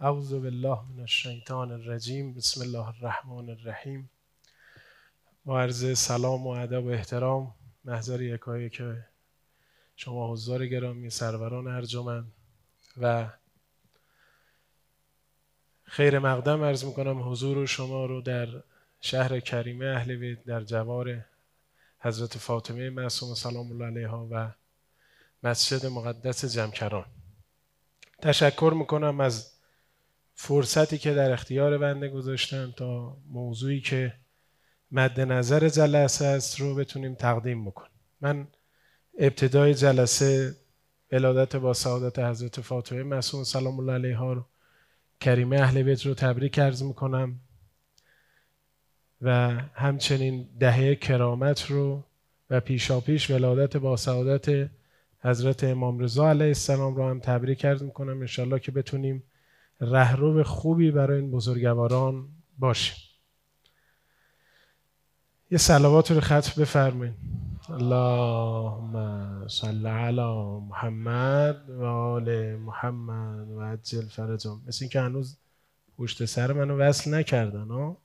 اعوذ بالله من الشیطان الرجیم. بسم الله الرحمن الرحیم. با عرض سلام و ادب و احترام محضر یکایی که شما حضار گرامی، سروران ارجمند و خیر مقدم عرض میکنم حضور شما رو در شهر کریمه اهل بیت در جوار حضرت فاطمه معصومه سلام الله علیها و مسجد مقدس جمکران. تشکر میکنم از فرصتی که در اختیار بنده گذاشتن تا موضوعی که مد نظر جلسه است رو بتونیم تقدیم بکنیم. من ابتدای جلسه ولادت با سعادت حضرت فاطمه معصومه سلام الله علیها رو کریمه اهل بیت رو تبریک عرض میکنم و همچنین دهه کرامت رو و پیشاپیش ولادت با سعادت حضرت امام رضا علیه السلام رو هم تبریک عرض میکنم. انشالله که بتونیم رهرو خوبی برای این بزرگواران باشیم. یه صلوات رو ختم بفرمایید. اللهم صل علی محمد و آل محمد و عجل فرجهم. مثل این که هنوز پشت سر منو وصل نکردن ها.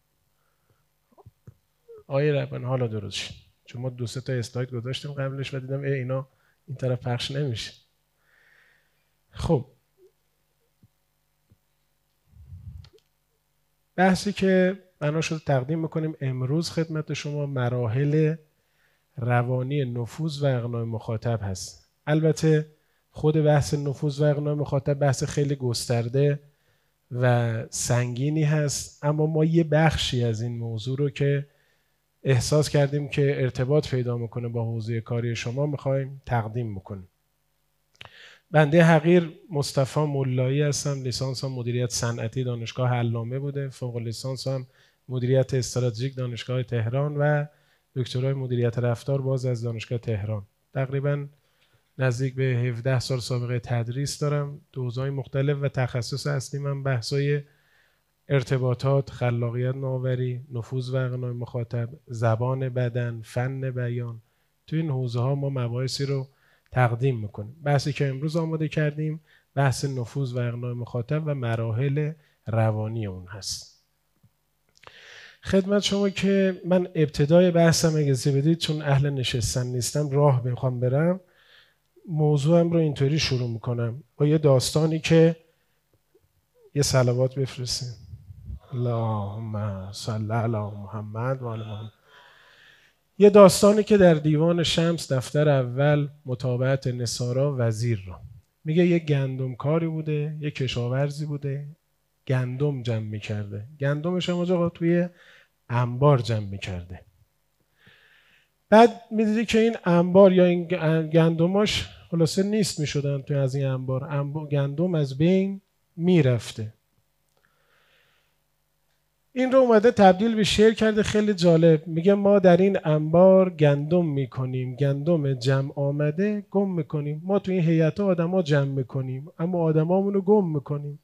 آیه ربان حالا درست شد، چون ما 2-3 تا اسلاید گذاشتیم قبلش و دیدم اینا این طرف پخش نمیشه. خب بحثی که بنا شده تقدیم میکنیم امروز خدمت شما مراحل روانی نفوذ و اقناع مخاطب هست. البته خود بحث نفوذ و اقناع مخاطب بحث خیلی گسترده و سنگینی هست، اما ما یه بخشی از این موضوع رو که احساس کردیم که ارتباط پیدا میکنه با حوزه کاری شما میخوایم تقدیم میکنیم. بنده حقیر مصطفی مولایی هستم. لیسانس هم مدیریت صنعتی دانشگاه علامه بوده، فوق لیسانس هم مدیریت استراتژیک دانشگاه تهران و دکترای مدیریت رفتار باز از دانشگاه تهران. تقریبا نزدیک به 17 سال سابقه تدریس دارم، دوزهای مختلف و تخصص اصلی من بحثای ارتباطات، خلاقیت نوآوری، نفوذ و اقناع مخاطب، زبان بدن، فن بیان. تو این حوزه ها ما مباحثی رو تقدیم میکنیم. بحثی که امروز آماده کردیم بحث نفوذ و اقناع مخاطب و مراحل روانی اون هست. خدمت شما که من ابتدای بحثم اجازه بدید، چون اهل نشستن نیستم راه میخوام برم، موضوعم رو اینطوری شروع میکنم با یه داستانی که یه صلوات بفرستیم. اللهم صل علی محمد و آل محمد. یه داستانی که در دیوان شمس دفتر اول مطابعت نصارا وزیر را میگه. یه گندم کاری بوده، یه کشاورزی بوده، گندم جمع میکرده. گندمش هم آقا توی انبار جمع میکرده. بعد میدیدی که این انبار یا این گندماش خلاصه نیست میشدن توی از این انبار گندم از بین میرفته. این رو اومده تبدیل به شعر کرده خیلی جالب. میگه ما در این انبار گندم میکنیم، گندم جمع آمده گم میکنیم. ما تو این هیئت آدما جمع میکنیم اما آدمامون رو گم میکنیم.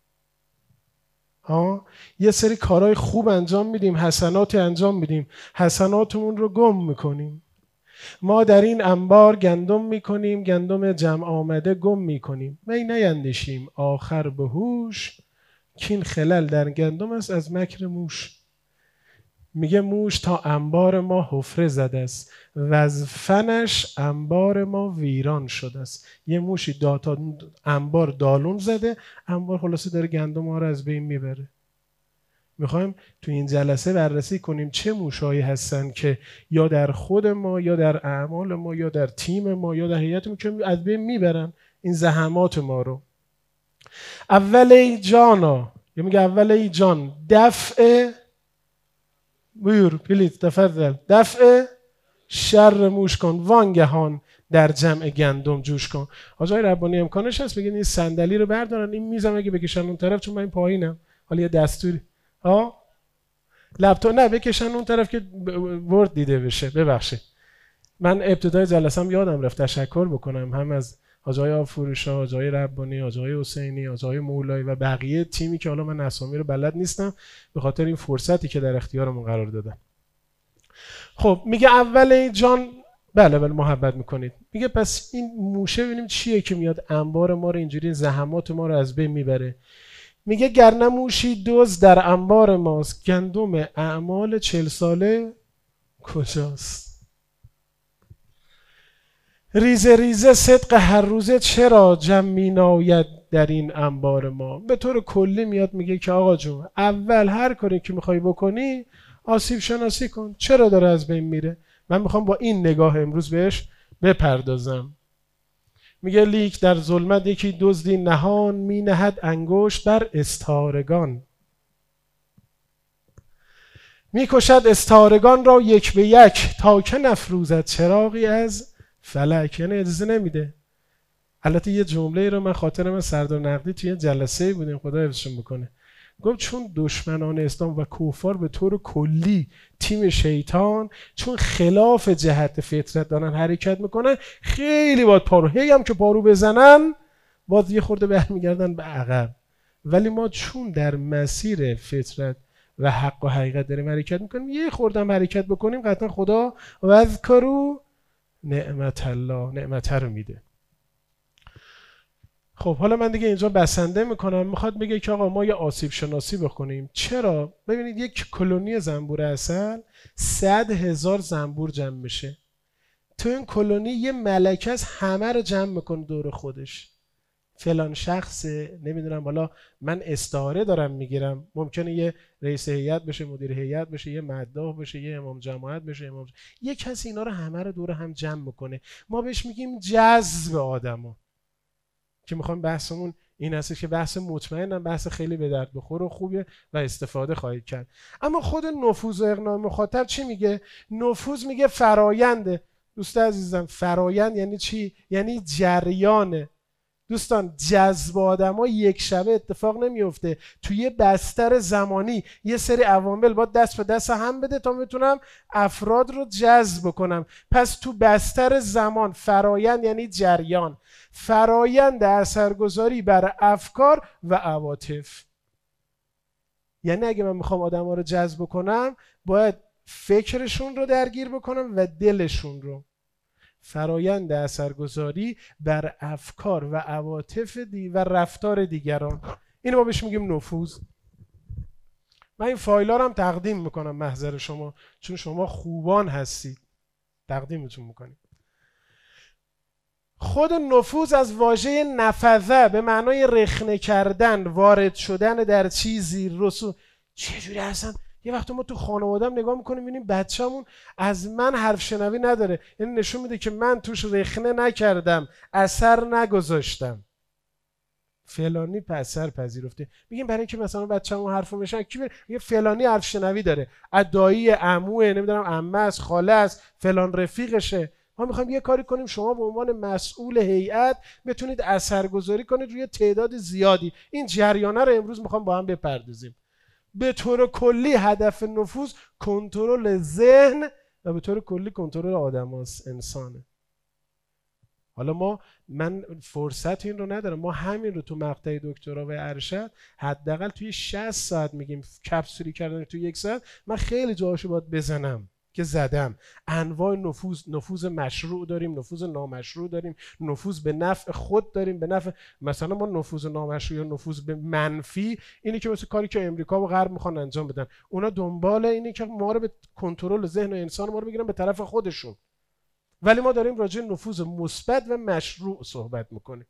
یه سری کارهای خوب انجام میدیم، حسناتی انجام میدیم، حسناتمون رو گم میکنیم. ما در این انبار گندم میکنیم، گندم جمع آمده گم میکنیم. می نیندیشیم آخر به هوش، کین خلل در گندم است از مکر موش. میگه موش تا انبار ما حفره زده است و از فنش انبار ما ویران شده است. یه موشی تا انبار دالون زده، انبار خلاصه داره گندم ها رو از بین میبره. میخوایم تو این جلسه بررسی کنیم چه موشایی هستن که یا در خود ما یا در اعمال ما یا در تیم ما یا در هیئتمون که از بین میبرن این زحمات ما رو. اول ای جانا، یا میگه اول ای جان دفع بور پلیز تفضل دفع شر موش کن، وانگهان در جمع گندم جوش کن. آقای ربانی امکانش هست بگین این صندلی رو بردارن، این میزم اگه بکشن اون طرف، چون من این پایینم. حالا یه دستوری لپتاپ نه بکشن اون طرف که ورد دیده بشه. ببخشید من ابتدای جلسم یادم رفت تشکر بکنم هم از آقای آفروشا، آقای ربانی، آقای حسینی، آقای مولایی و بقیه تیمی که حالا من اسامی رو بلد نیستم به خاطر این فرصتی که در اختیارمون قرار دادن. خب میگه اول این جان بله محبت میکنید. میگه پس این موشه ببینیم چیه که میاد انبار ما رو اینجوری زحمات ما رو از بین میبره. میگه گرنه موشی دزد در انبار ماست، گندم اعمال 40 ساله کجاست؟ ریزه ریزه صدق هر روزه چرا جمع می ناید در این انبار ما. به طور کلی میاد میگه که آقا جون، اول هر کاری که میخوای بکنی آسیب شناسی کن، چرا داره از بین میره. من میخوام با این نگاه امروز بهش بپردازم. میگه لیک در ظلمت یکی دزدی نهان، می نهد انگشت بر استارگان. میکشد استارگان را یک به یک، تا که نفروزد چراغی از فلک. یعنی اجازه نمیده. البته یه جمله رو من خاطر من سردار نقدی توی جلسه بودیم، خدا حفظشون بکنه، گفت چون دشمنان اسلام و کفار به طور کلی تیم شیطان، چون خلاف جهت فطرت دارن حرکت میکنن، خیلی باید پارو، هی هم که پارو بزنن باید یه خورده برمیگردن به عقب. ولی ما چون در مسیر فطرت و حق و حقیقت داریم حرکت میکنیم، یه خورده هم حرکت بکنیم قطعا خدا وذکروا نعمت الله، نعمت رو میده. خب حالا من دیگه اینجا بسنده میکنم. میخواد بگه که آقا ما یه آسیب شناسی بکنیم. چرا؟ ببینید یک کلونی زنبور عسل 100,000 زنبور جمع میشه. تو این کلونی یه ملکه از همه رو جمع میکنه دور خودش. فلان شخصه، نمیدونم، حالا من استعاره دارم میگیرم، ممکنه یه رئیس هیئت بشه، مدیر هیئت بشه، یه مداح بشه، یه امام جماعت بشه، یه کسی اینا رو همه رو دور هم جمع میکنه. ما بهش میگیم جذب آدمو. که میخوام بحثمون این هست که بحث مطمئنم بحث خیلی به درد بخور و خوبه و استفاده خواهید کرد. اما خود نفوذ و اقناع مخاطب چی میگه؟ نفوذ میگه فراینده. دوست عزیزم، فرایند یعنی چی؟ یعنی جریانه. دوستان، جذب آدم‌ها یک شبه اتفاق نمیفته. توی بستر زمانی یه سری عوامل باید دست به دست هم بده تا بتونم افراد رو جذب کنم. پس تو بستر زمان فرایند یعنی جریان، فرایند اثرگذاری بر افکار و عواطف. یعنی اگه من میخوام آدم‌ها رو جذب کنم باید فکرشون رو درگیر بکنم و دلشون رو. فرایند اثرگذاری بر افکار و عواطف و رفتار دیگران، اینو ما بهش میگیم نفوذ. من این فایل‌ها رو هم تقدیم میکنم محضر شما، چون شما خوبان هستید، تقدیمتون میکنیم. خود نفوذ از واژه نفذه به معنای رخنه کردن، وارد شدن در چیزی، رسوم. چجوری هستن؟ یه وقت ما تو خانواده‌ام نگاه میکنیم میبینیم بچه‌مون از من حرف شنوی نداره، یعنی نشون میده که من توش رخنه نکردم، اثر نگذاشتم. فلانی اثر پذیرفته. میگیم برای اینکه مثلا بچه‌مون حرفو میشن کی میگه فلانی حرف شنوی داره، دایی، عموه، نمیدونم عمه است، خاله است، فلان رفیقشه. ما میخوایم یه کاری کنیم شما به عنوان مسئول هیئت بتونید اثرگذاری کنید روی تعداد زیادی. این جریانه رو امروز میخوام با هم بپردازیم. به طور کلی هدف نفوذ کنترل ذهن و به طور کلی کنترل آدماست، انسانه. حالا من فرصت این رو ندارم، ما همین رو تو مقطع دکترا و ارشد حداقل توی 60 ساعت میگیم کپسولی کردن توی 1 ساعت. من خیلی جاهاشو باید بزنم که زدم. انواع نفوذ مشروع داریم، نفوذ نامشروع داریم، نفوذ به نفع خود داریم، به نفع مثلا ما نفوذ نامشروع یا نفوذ به منفی اینی که مثل کاری که امریکا و غرب میخوان انجام بدن. اونا دنبال اینی که ما رو به کنترل ذهن و انسان ما رو بگیرن به طرف خودشون. ولی ما داریم راجع به نفوذ مثبت و مشروع صحبت میکنیم.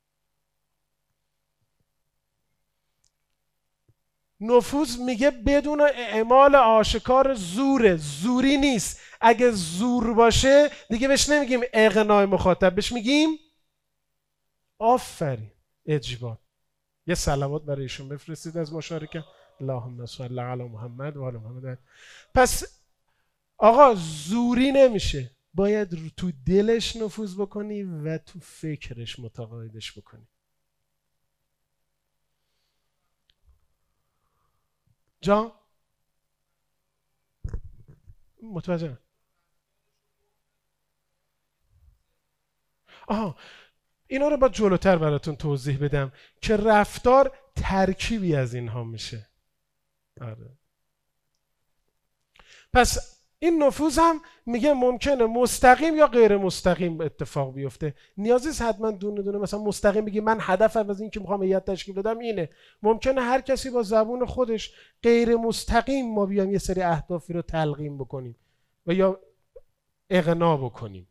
نفوذ میگه بدون اعمال آشکار زوری نیست. اگه زور باشه دیگه بهش نمیگیم اقناع مخاطب، بهش میگیم آفرین، اجبار. یه صلوات برای ایشون بفرستید از مشارکت. اللهم صل علی محمد و آل محمد. پس آقا زوری نمیشه، باید تو دلش نفوذ بکنی و تو فکرش متقاعدش بکنی. جان متوجه. اینا رو باید جلوتر براتون توضیح بدم که رفتار ترکیبی از اینها میشه. آره. پس این نفوذ هم میگه ممکنه مستقیم یا غیر مستقیم اتفاق بیفته. نیازی نیست حتما دونه دونه مثلا مستقیم بگی من هدفم از این که میخوام هیئت تشکیل بدم اینه. ممکنه هر کسی با زبون خودش غیر مستقیم ما بیام یه سری اهدافی رو تلقین بکنیم و یا اقناع بکنیم.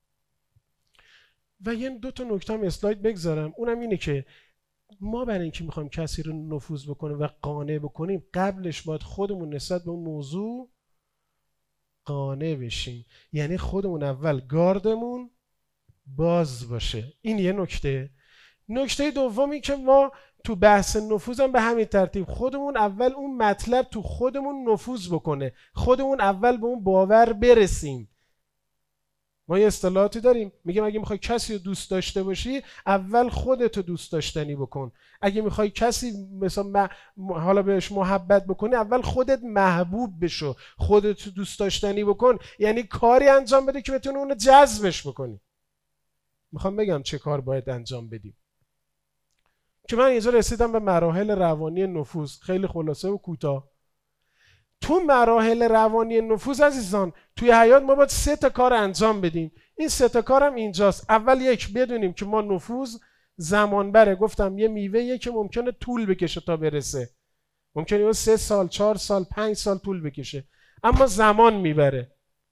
و یه دو تا نکته هم اسلاید بگذارم، اونم اینه که ما برای اینکه میخوایم کسی رو نفوذ بکنیم و قانع بکنیم قبلش باید خودمون نسبت به اون موضوع قانع بشیم. یعنی خودمون اول گاردمون باز باشه. این یه نکته. نکته دومی که ما تو بحث نفوذ هم به همین ترتیب خودمون اول اون مطلب تو خودمون نفوذ بکنه، خودمون اول به اون باور برسیم. ما یه اصطلاحاتی داریم میگیم اگه میخوای کسی رو دوست داشته باشی اول خودتو دوست داشتنی بکن. اگه میخوای کسی مثلا حالا بهش محبت بکنی اول خودت محبوب بشو، خودتو دوست داشتنی بکن. یعنی کاری انجام بده که بتونی اونو جذبش بکنی. میخوام بگم چه کار باید انجام بدیم که من اینجا رسیدم به مراحل روانی نفوذ. خیلی خلاصه و کوتاه. تو مراحل روانی نفوذ عزیزان توی حیات ما باید 3 تا کار انجام بدیم. این 3 تا کار هم اینجاست. اول یک بدونیم که ما نفوذ زمان بره. گفتم یه میوه‌ایه که ممکنه طول بکشه تا برسه. ممکنه 3 سال، 4 سال، 5 سال طول بکشه، اما زمان میبره.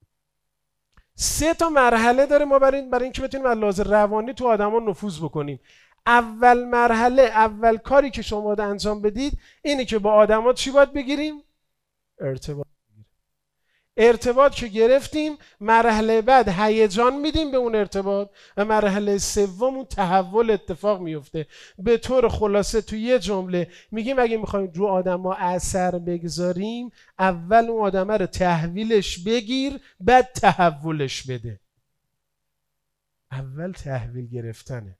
3 تا مرحله داره ما برای اینکه بتونیم از لحاظ روانی تو آدما نفوذ بکنیم. اول مرحله، اول کاری که شما باید انجام بدید اینه که با آدما چی باید بگیریم؟ ارتباط. ارتباط که گرفتیم مرحله بعد هیجان میدیم به اون ارتباط و مرحله سوم تحول اتفاق میفته. به طور خلاصه تو یه جمله میگیم اگه میخوایم رو آدما اثر بگذاریم اول اون آدمه رو تحویلش بگیر بعد تحولش بده. اول تحویل گرفتنه.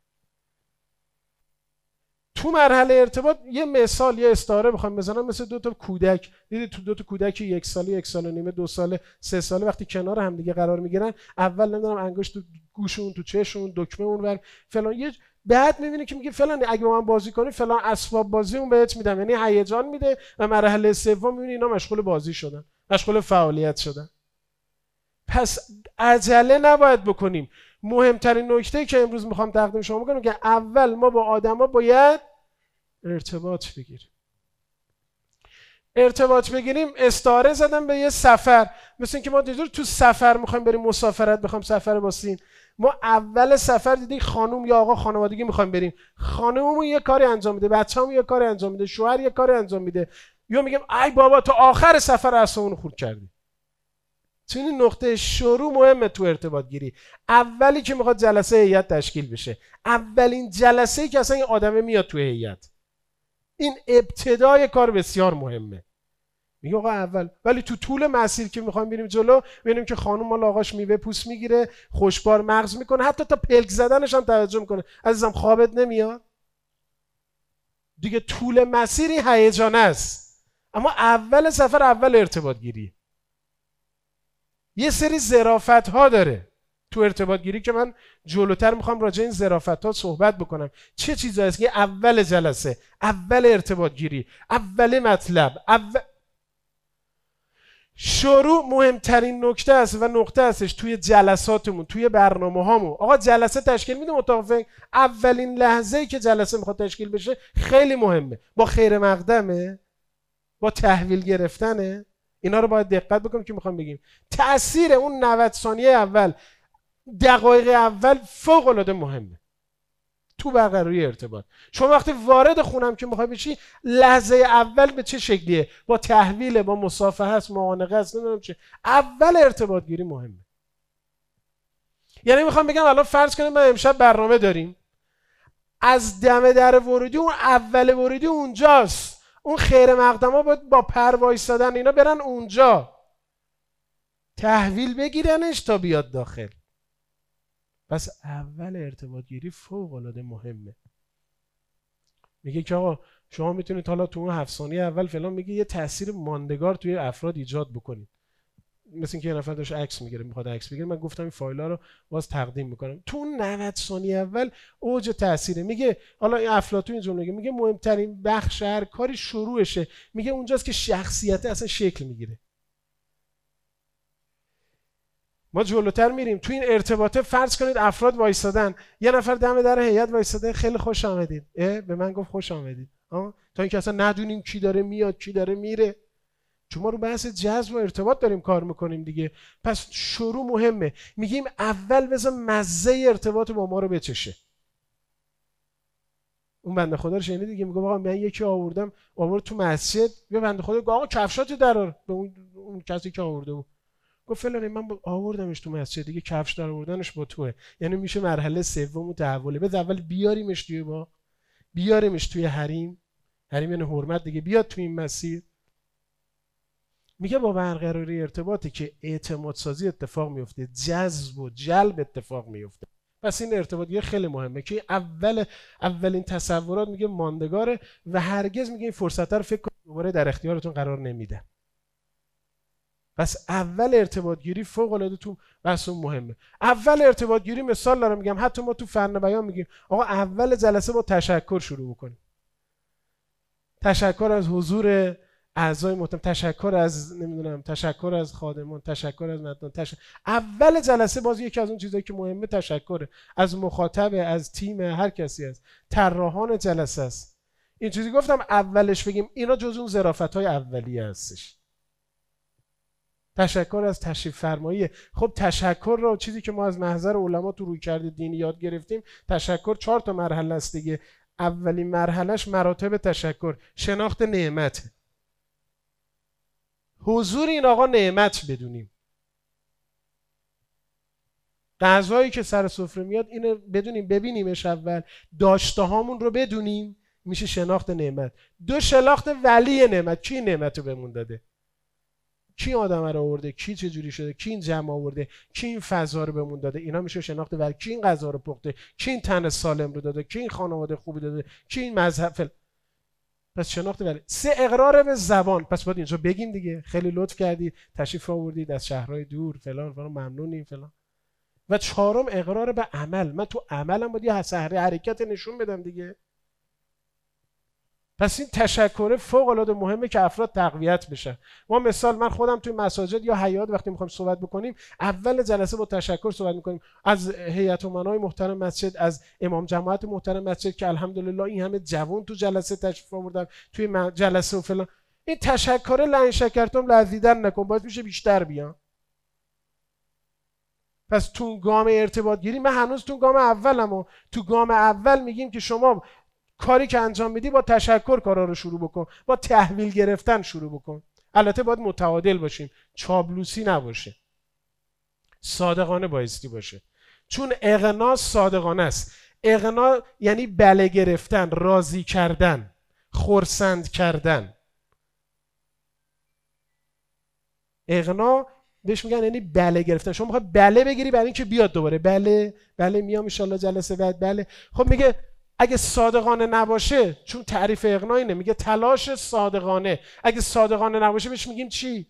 تو مرحله ارتباط یه مثال، یه استعاره بخوام بزنم، مثل 2 تا کودک. دیدید تو 2 تا کودک 1 ساله، 1 سال و نیمه، 2 ساله، 3 ساله وقتی کنار هم دیگه قرار میگیرن اول نمیدونم انگشت تو گوشون، تو چشمون، دکمه اونور فلان، یه بعد میبینی که میگه فلان اگه با من بازی کنی فلان اسباب بازی اون بهت میدم. یعنی هیجان میده و مرحله سوم میبینی اینا مشغول بازی شدن، مشغول فعالیت شدن. پس عجله نباید بکنیم. مهمترین نکته که امروز میخوام تقدیم شما بکنم که اول ما با آدما باید ارتباط بگیریم. ارتباط بگیریم استعاره زدم به یه سفر. مثل اینکه ما دیدور تو سفر میخوایم بریم مسافرت، بخوایم سفر باسین، ما اول سفر دیدیم خانم یا آقا خانوادگی میخوایم بریم، خانممون یه کاری انجام میده، بچه‌مون یه کاری انجام میده، شوهر یه کاری انجام میده، یا میگم ای بابا تو آخر سفر اعصابمون خورد کردی. چون این نقطه شروع مهمه تو ارتباط گیری. اولی که میخواد جلسه هیئت تشکیل بشه، اولین جلسه‌ای که اصلا این آدمه میاد تو هیئت، این ابتدای کار بسیار مهمه. میگه آقا اول، ولی تو طول مسیر که میخوایم بریم جلو ببینیم که خانم مال آقاش میوه پوست میگیره، خوشبار مغز میکنه، حتی تا پلک زدنش هم توجه میکنه. عزیزم خوابت نمیاد؟ دیگه طول مسیر این هیجان است. اما اول سفر اول ارتباط گیری. یه سری ظرافت ها داره تو ارتباط گیری که من جلوتر میخوام راجع این ظرافت ها صحبت بکنم. چه چیزایی است که اول جلسه، اول ارتباط گیری، اول مطلب، شروع مهمترین نکته است و نقطه استش توی جلساتمون، توی برنامه هامون. آقا جلسه تشکیل میدیم متفق، اولین لحظه‌ای که جلسه میخواد تشکیل بشه خیلی مهمه. با خیر مقدمه، با تحویل گرفتنه. اینا رو باید دقت بکنیم که میخوام بگیم تأثیر اون 90 ثانیه اول، دقایق اول فوق العاده مهمه تو برقراری ارتباط. شما وقتی وارد خونم که میخوای بشی لحظه اول به چه شکلیه؟ با تحویل، با مصافحه است، معانقه است، نمیدونم چه. اول ارتباط گیری مهمه. یعنی میخوام بگم الان فرض کنیم ما امشب برنامه داریم، از دم در ورودی، اون اول ورودی اونجاست، اون خیر مقدما باید با پر وایسادن اینا برن اونجا تحویل بگیرنش تا بیاد داخل. پس اول ارتباط گیری فوق العاده مهمه. میگه که آقا شما میتونید حالا تو اون 7 ثانیه اول فلان، میگه یه تاثیر ماندگار توی افراد ایجاد بکنید. مثل اینکه یه نفر داشت عکس میگیره، میخواد عکس بگیره، من گفتم این فایل‌ها رو باز تقدیم میکنم. تو اون 90 ثانیه اول اوج تاثیره. میگه حالا این افلاطون این جمله میگه مهمترین بخش هر کاری شروعشه. میگه اونجاست که شخصیت اصلا شکل میگیره. ما جلوتر میریم تو این ارتباطه. فرض کنید افراد وایسادن، یه نفر دم در هیئت وایساده، خیلی خوش آمدید، به من گفت خوش آمدید، تا اینکه اصلا ندونیم کی داره میاد کی داره میره، چون ما رو بحث جذب و ارتباط داریم کار میکنیم دیگه. پس شروع مهمه. میگیم اول بذار مزه ارتباط با ما رو بچشه. اون بنده خدا رو شنید دیگه، میگه آقا من یکی آورد تو مسجد، یه بنده خدا گفت آقا کفشاتو درار، به اون کسی که آورده بود گفت فلان من آوردمش تو مسجد دیگه، کفش در آوردنش با توه. یعنی میشه مرحله سوم تحوله. بذار اول بیاریمش توی با، بیاریمش توی حریم یعنی حرمت دیگه، بیاد تو این مسیر. میگه با برقراری ارتباطی که اعتماد سازی اتفاق میفته، جذب و جلب اتفاق میفته. پس این ارتباط یه خیلی مهمه که اولین تصورات میگه ماندگاره و هرگز میگه این فرصت رو فکر کنید دوباره در اختیارتون قرار نمیده. پس اول ارتباط گیری فوق العاده تو بحث مهمه. اول ارتباط گیری مثال دارم میگم، حتی ما تو فن بیان میگیم آقا اول جلسه با تشکر شروع بکنیم. تشکر از حضور اعضای محترم، تشکر از تشکر از خادمان، تشکر از مردان، اول جلسه باز یکی از اون چیزایی که مهمه تشکره از مخاطب، از تیم، هر کسی از طراحان جلسه است. این چیزی گفتم اولش بگیم، اینا جز اون ظرافت‌های اولیه هستش. تشکر از تشریف فرماییه. خب تشکر رو چیزی که ما از محضر علما تو رویکرد دینی یاد گرفتیم، تشکر 4 تا مرحله است دیگه. اولین مرحلهش مراتب تشکر، شناخت نعمت. حضور این آقا نعمت بدونیم. غذایی که سر سفره میاد اینو بدونیم، ببینیمش اول، داشته هامون رو بدونیم، میشه شناخت نعمت. 2 شناخت ولی نعمت، کی نعمت رو بهمون داده، کی آدم رو آورده، کی چه جوری شده، کی این جمع آورده، کی این فضا رو بهمون داده، اینا میشه شناخت ولی. کی این غذا رو پخته، کی این تن سالم رو داده، کی این خانواده خوبی داده، کی این مذهب پس شناخت ولی. 3 اقرار به زبان. پس باید اینجا بگیم دیگه، خیلی لطف کردید تشریف آوردید از شهرهای دور فلان فلان، ممنونیم فلان. و 4م اقرار به عمل. من تو عملم باید یه صحنه حرکت نشون بدم دیگه. پس این تشکر فوق العاده مهمه که افراد تقویت بشن. ما مثال، من خودم توی مساجد یا حیات وقتی میخوایم صحبت بکنیم، اول جلسه با تشکر صحبت میکنیم از هیئت امنای محترم مسجد، از امام جماعت محترم مسجد که الحمدلله این همه جوان تو جلسه تشریف آوردن توی جلسه و فلان. این تشکر لئن شکرتم لازیدن نکن، باعث میشه بیشتر بیان. پس تو گام ارتباط گیری من هنوز تو گام اولمو، تو گام اول میگیم که شما کاری که انجام میدی با تشکر کارا رو شروع بکن، با تحویل گرفتن شروع بکن. البته باید متعادل باشیم، چابلوسی نباشه، صادقانه بایستی باشه، چون اغنا صادقانه است. اغنا یعنی بله گرفتن، راضی کردن، خرسند کردن. اغنا بهش میگن یعنی بله گرفتن. شما میخوای بله بگیری برای اینکه بیاد دوباره، بله میام ان شاءالله جلسه بعد، بله. خب میگه اگه صادقانه نباشه، چون تعریف اغنا اینه، میگه تلاش صادقانه. اگه صادقانه نباشه بهش میگیم چی؟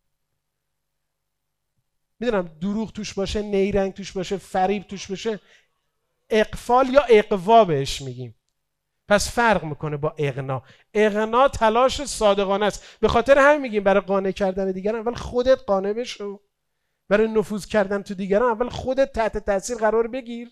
میدونم دروغ توش باشه، نیرنگ توش باشه، فریب توش باشه، اقفال یا اقوا بهش میگیم. پس فرق میکنه با اغنا. اغنا تلاش صادقانه است. به خاطر همین میگیم برای قانع کردن دیگران اول خودت قانع بشو، برای نفوذ کردن تو دیگران اول خودت تحت تاثیر قرار بگیر.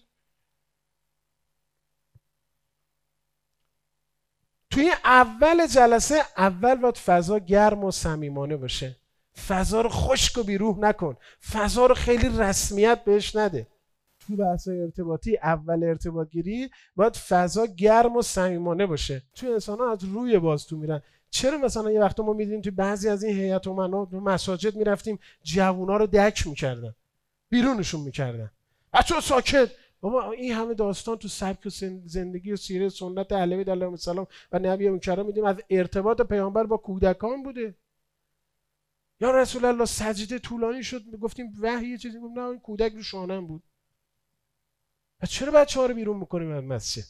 توی اول جلسه اول باید فضا گرم و صمیمانه باشه. فضا رو خشک و بیروح نکن، فضا رو خیلی رسمیت بهش نده. تو بحث‌های ارتباطی اول ارتباط گیری باید فضا گرم و صمیمانه باشه. توی انسان‌ها از روی باز تو میرن. چرا مثلا یه وقتا ما می‌دیدیم توی بعضی از این هیئت امنا تو مساجد میرفتیم جوونا رو دک می‌کردن، بیرونشون می‌کردن. بچه‌ها ساکت. بابا این همه داستان تو سبک و زندگی و سیره سنت علوی علیه السلام و نبی کرام میدیم از ارتباط پیامبر با کودکان بوده. یا رسول الله سجده طولانی شد، گفتیم وحی چیزی، گفتیم نه این کودک رو شانم بود. و چرا بچه‌ها رو بیرون می‌کنیم از مسجد؟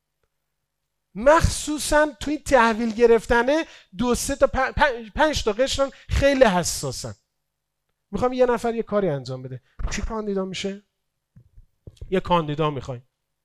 مخصوصا توی تحویل گرفتنه 2 3 تا 5 تا قشرن خیلی حساسن. میخوام یه نفر یه کاری انجام بده. کی کاندیدا میشه؟ یه کاندیدا میخوایم.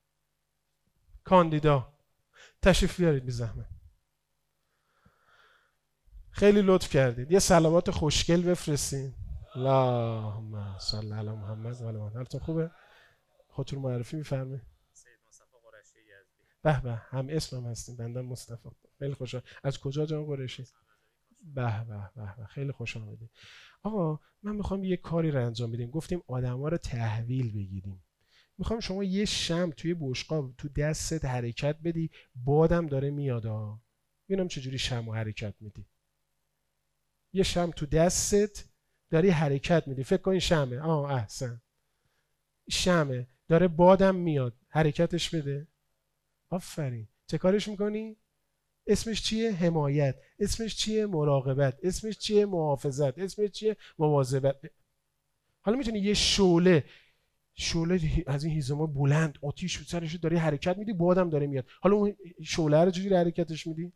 کاندیدا تشریف بیارید بی زحمت. خیلی لطف کردید. یه صلوات خوشگل بفرستین. اللهم صل علی محمد و علی محمد. حالتون خوبه؟ خودتون معرفی می‌فرمایید. سید مصطفی قریشی یزدی. به به، هم اسمم هستیم. بنده مصطفی. خیلی خوشحال. از کجا جناب قریشی؟ به به به به، خیلی خوش آمدید. آقا من میخوام یه کاری رو انجام بدیم. گفتیم آدما رو تحویل بگیریم. میخوام شما یه شمع توی بشقاب تو دستت حرکت بدی، بادم داره میاد ها. ببینم چجوری شمع حرکت میدی. یه شمع تو دستت داری حرکت میدی. فکر کن شمعه. احسن. شمعه داره بادم میاد. حرکتش بده. آفرین. چه کارش میکنی؟ اسمش چیه؟ حمایت. اسمش چیه؟ مراقبت. اسمش چیه؟ محافظت. اسمش چیه؟ مواظبت. حالا میتونی یه شعله از این هیزما بلند آتیش سرش داری حرکت میدی، بادم داره میاد. حالا اون شعله رو چجوری حرکتش میدی؟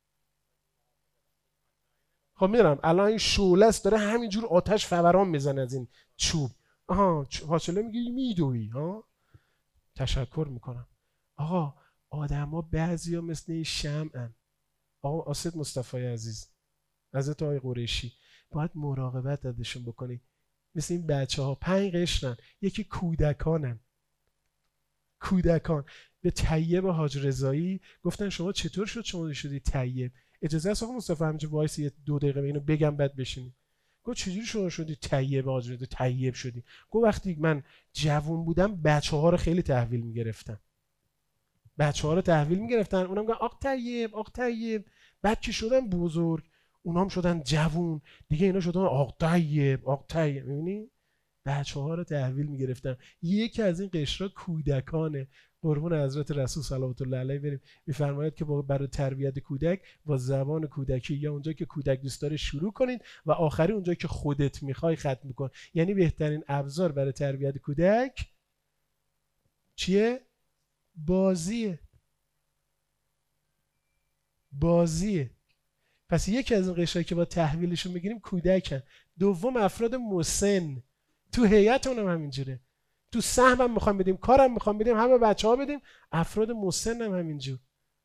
خب میدونم الان این شعله است داره همینجور آتش فوران میزنه از این چوب. حاصله میگیری میدوی ها. تشکر میکنم. آقا آدما بعضیا مثل این شمعن. آقا آسد مصطفی عزیز، حضرت آقای قریشی، باید مراقبت ازشون بکنی. مثل این بچه‌ها 5 قشرن، یکی کودکانن. کودکان به طیب حاج رضایی گفتن شما چطور شما شدی طیب؟ اجازه هست آقا مصطفی همینجا وایس 2 دقیقه اینو بگم بعد بشینی. گفت چجوری شما شدی طیب حاج رضایی؟ طیب شدی؟ گفت وقتی من جوون بودم بچه‌ها رو خیلی تحویل میگرفتم. بچه‌ها رو تحویل میگرفتن، اونم میگن آق طیب آق طیب. بعد که شدن بزرگ اونام شدن جوون دیگه، اینا شدن آق طیب آق طیب. میبینی بچه‌ها رو تحویل میگرفتن. یکی از این قشرها کودکانه. قربون حضرت رسول صلوات الله علیه بریم. میفرماید که برای تربیت کودک با زبان کودکی، یا اونجا که کودک دوست داره شروع کنید و آخری اونجا که خودت میخوای ختم کن. یعنی بهترین ابزار برای تربیت کودک چیه؟ بازیه. پس یکی از اون قشرهایی که با تحویلشون میگیریم کودکن. دوم افراد مسن. تو هیئتمون هم همینجوره. تو سهمم میخوام بدیم، کارم میخوام بدیم، همه بچه‌ها بدیم. افراد مسن هم همینجور.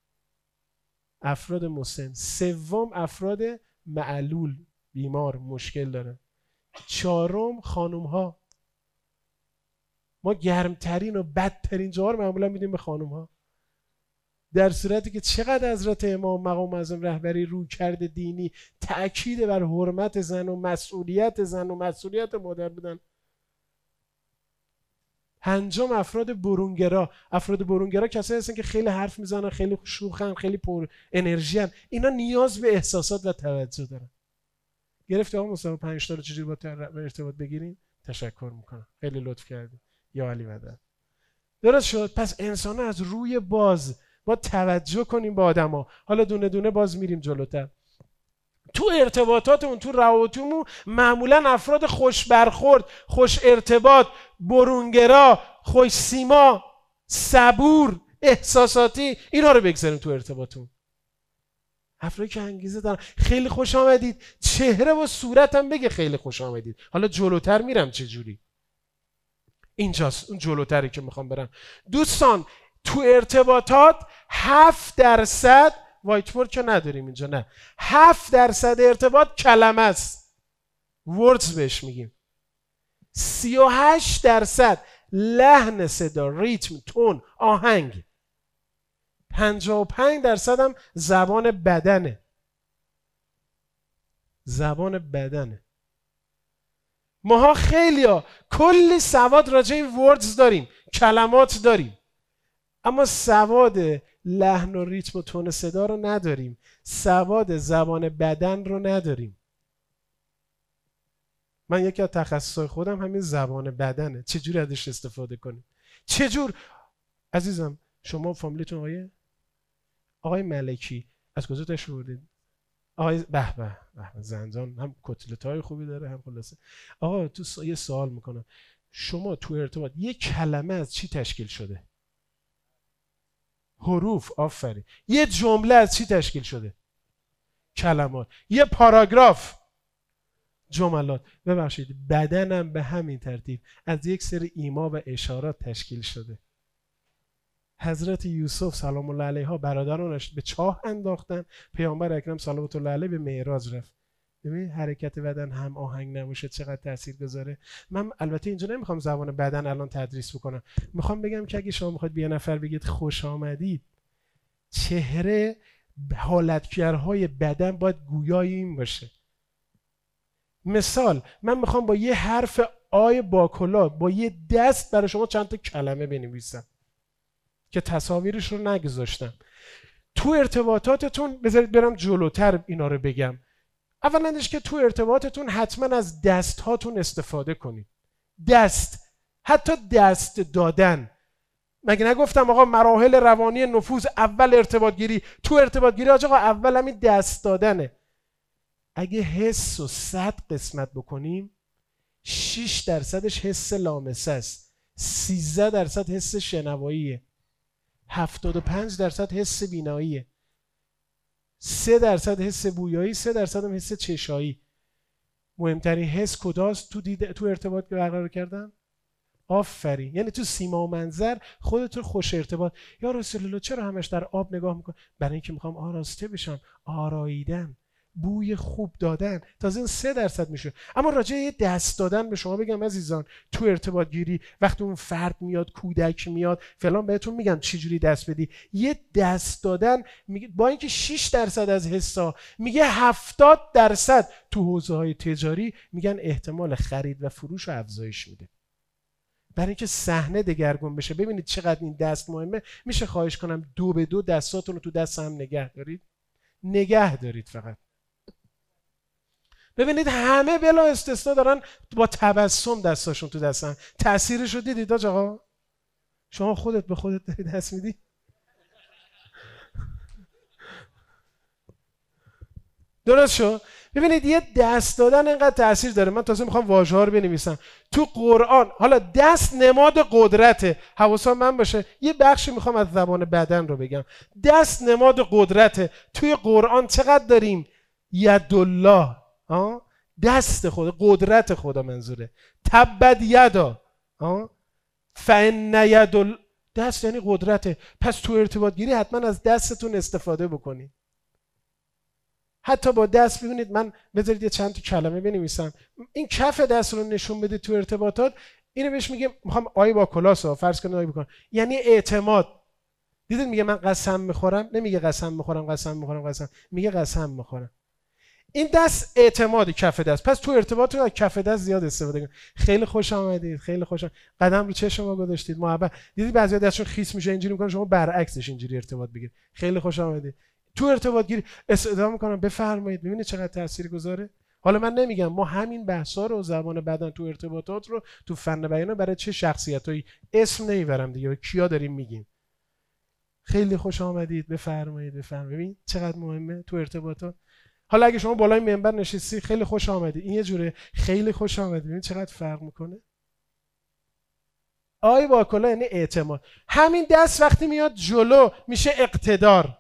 افراد مسن. سوم افراد معلول، بیمار، مشکل داره. چهارم خانوم‌ها. ما گرمترین و بدترین جاها رو معمولا میدیم به خانوم‌ها. در صورتی که چقدر حضرت امام مقام معظم رهبری رو کرده دینی تأکید بر حرمت زن و مسئولیت زن و مسئولیت مادر بدن. پنجم افراد برونگرا. افراد برونگرا کسایی هستن که خیلی حرف میزنن، خیلی شوخن، خیلی پر انرژی ان. اینا نیاز به احساسات و توجه دارن. گرفتی آقا مصطفی 5 تا رو چجوری با ارتباط بگیریم؟ تشکر میکنم. خیلی لطف کردی. یا علی مدد. درست شد. پس انسان از روی باز با توجه کنیم به آدما. حالا دونه دونه باز میریم جلوتر. تو ارتباطاتمون، تو روابطمون معمولا افراد خوش برخورد، خوش ارتباط، برونگرا، خوش سیما، صبور، احساساتی، اینا رو بگذاریم تو ارتباطمون. افرادی که انگیزه دارن. خیلی خوش آمدید. چهره و صورتم بگه خیلی خوش آمدید. حالا جلوتر میرم چه جوری. اینجاست اون جلوتری که میخوام برم. دوستان تو ارتباطات 7% وایت بورد که نداریم اینجا، نه، 7% ارتباط کلمه است، وردز بهش میگیم. 38% لحن صدا، ریتم، تون، آهنگ. 55% هم زبان بدنه. زبان بدنه. ماها خیلیا کلی سواد راجع این وردز داریم، کلمات داریم، اما سواد لحن و ریتم و تون صدا رو نداریم. سواد زبان بدن رو نداریم. من یکی از تخصصهای خودم همین زبان بدنه. چجور ازش استفاده کنیم؟ چجور؟ عزیزم شما فامیلیتون آقای ملکی از کجا تشریف آوردید؟ آقای به به زنجان هم کتلت‌های خوبی داره هم خلاصه. آقا تو یه سوال میکنم، شما تو ارتباط یک کلمه از چی تشکیل شده؟ حروف. آفرین. یه جمله از چی تشکیل شده؟ کلمات. یه پاراگراف جملات. ببخشید بدنم به همین ترتیب از یک سری ایما و اشارات تشکیل شده. حضرت یوسف سلام الله علیها برادرانش به چاه انداختن، پیامبر اکرم صلوات الله علیه به معراج رفت. ببین حرکت بدن هم آهنگ نباشه چقدر تأثیر گذاره. من البته اینجا نمیخوام زبان بدن الان تدریس بکنم، میخوام بگم که اگه شما میخواید به یه نفر بگید خوش آمدید، چهره حالتگرهای بدن باید گویای این باشه. مثال من میخوام با یه حرف آی باکلا با یه دست برای شما چند تا کلمه بنویسم که تصاویرش رو نگذاشتم. تو ارتباطاتتون بذارید برم جلوتر اینا رو بگم. اولندش که تو ارتباطتون حتما از دست هاتون استفاده کنید. دست، حتی دست دادن. مگه نگفتم آقا مراحل روانی نفوذ اول ارتباط گیری، تو ارتباط گیری آقا اول همین دست دادنه. اگه حس و 100 قسمت بکنیم 6% حس لامسه است، 13% حس شنواییه، 75% حس بیناییه، 3% حس بویایی، 3% هم حس چشایی. مهمترین حس کداست تو ارتباط برقرار کردن؟ آفرین. یعنی تو سیما و منظر خودت رو خوش ارتباط. یا رسول الله چرا همش در آب نگاه میکن؟ برای اینکه میخوام آراسته بشم، آراییدن، بوی خوب دادن. تازه این 3% میشه. اما راجع به دست دادن به شما بگم عزیزان، تو ارتباط گیری وقتی اون فرد میاد، کودک میاد فلان، بهتون میگم چجوری دست بدی. یه دست دادن با اینکه 6% از حسا، میگه 70% تو حوزه های تجاری میگن احتمال خرید و فروش رو افزایش میده. برای اینکه صحنه دگرگون بشه. ببینید چقدر این دست مهمه. میشه خواهش کنم 2 به 2 دستاتون رو تو دست هم نگه دارید فقط. ببینید همه بلا استثنا دارن با تبسم دستاشون تو دستن. تأثیرش رو دیدید آقا؟ شما خودت به خودت داری دست میدی؟ درست شد؟ ببینید یه دست دادن اینقدر تأثیر داره. من تازه میخوام واژه‌ها رو بنویسم تو قرآن. حالا دست نماد قدرته، حواسا من باشه. یه بخشی میخوام از زبان بدن رو بگم. دست نماد قدرته. توی قرآن چقدر داریم یدالله، دست خدا، قدرت خدا منظوره. تبت یدا، فان ید، دست یعنی قدرته. پس تو ارتباط گیری حتما از دستتون استفاده بکنید. حتی با دست. ببینید من بذارید یه چند تا کلمه بنویسم. این کف دست رو نشون بده تو ارتباطات. اینو بهش میگه، میخوام آی با کلاسو فرض کنید آی بکنم، یعنی اعتماد. دیدید میگه من قسم میخورم، نمیگه قسم میخورم، میگه قسم میخورم. این دست اعتماد، کف دست. پس تو ارتباط رو از کف دست زیاد استفاده کنید. خیلی خوش آمدید، خیلی خوش آمدید، قدم رو چشم ما گذاشتید، محبت. دیدید بعضیا دستشون خیس میشه اینجوری میکنه، شما برعکسش اینجوری ارتباط بگیرید. خیلی خوش آمدید. تو ارتباط گیری استفاده میکنم، بفرمایید. ببینید چقدر تاثیرگذاره. حالا من نمیگم ما همین بحثا رو، زبان بدن تو ارتباطات رو تو فن بیان برای چه شخصیتایی اسم نمیبرم دیگه، کیا داریم میگیم. خیلی خوش آمدید، بفرمایید. ببین چقدر مهمه تو ارتباطات. حالا اگه شما بالای منبر نشستی، خیلی خوش آمدید، این یه جوره خیلی خوش آمدید. ببین چقدر فرق میکنه. آی واکلا یعنی اعتماد. همین دست وقتی میاد جلو میشه اقتدار.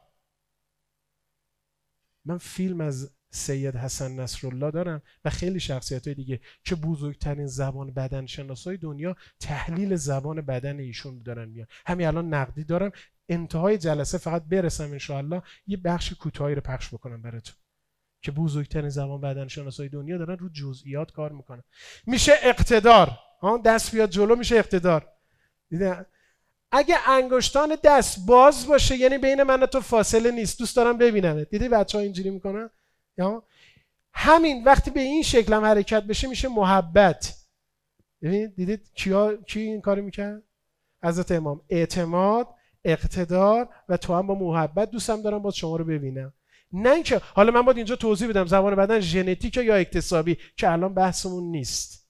من فیلم از سید حسن نصرالله دارم و خیلی شخصیت‌های دیگه که بزرگترین زبان بدن شناسای دنیا تحلیل زبان بدن ایشون دارن میان. همین الان نقدی دارم، انتهای جلسه فقط برسم انشاءالله یه بخش کوتاهی رو پخش بکنم براتون که بزرگترین زبان بدن شناسای دنیا دارن رو جزئیات کار میکنن. میشه اقتدار. دست بیاد جلو میشه اقتدار. دیدن؟ اگه انگشتان دست باز باشه یعنی بین من و تو فاصله نیست، دوست دارم ببینم. دیدی بچه‌ها اینجوری میکنن؟ یا همین وقتی به این شکل هم حرکت بشه میشه محبت. دیدید کی این کارو میکنه؟ حضرت امام. اعتماد، اقتدار و تو هم با محبت. دوستم دارم باز شما رو ببینم. نه اینکه حالا من باید اینجا توضیح بدم زبان بدن ژنتیک یا اکتسابی که الان بحثمون نیست.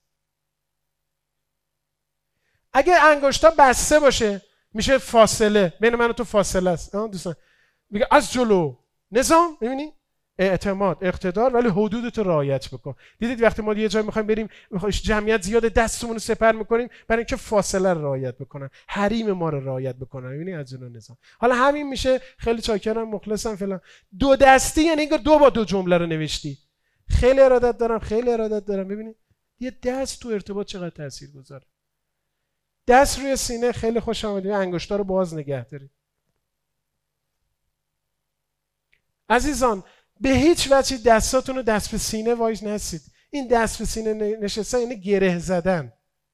اگه انگشتا بسته باشه میشه فاصله، بین من و تو فاصله است. دوستان میگه از جلو نظام. میبینی؟ اعتماد، اقتدار، ولی حدودت رو رعایت بکن. دیدید وقتی ما یه جای میخوایم بریم، جمعیت زیاد، دستمون رو سپر میکنیم برای اینکه فاصله رو رعایت بکنن، حریم ما رو رعایت بکنن. میبینی؟ از جلو نظام. حالا همین میشه خیلی چاکرم، مخلصم فلان. دو دستی یعنی انگار 2 با 2 جمله رو نوشتی. خیلی ارادت دارم. ببینید یه دست تو ارتباط چقدر تاثیرگذاره. دست روی سینه، خیلی خوش آمدید، انگشتا رو باز نگه دارید. عزیزان به هیچ وجه دستاتون رو دست به سینه وایس نستید. این دست به سینه نشستن یعنی گره زدن،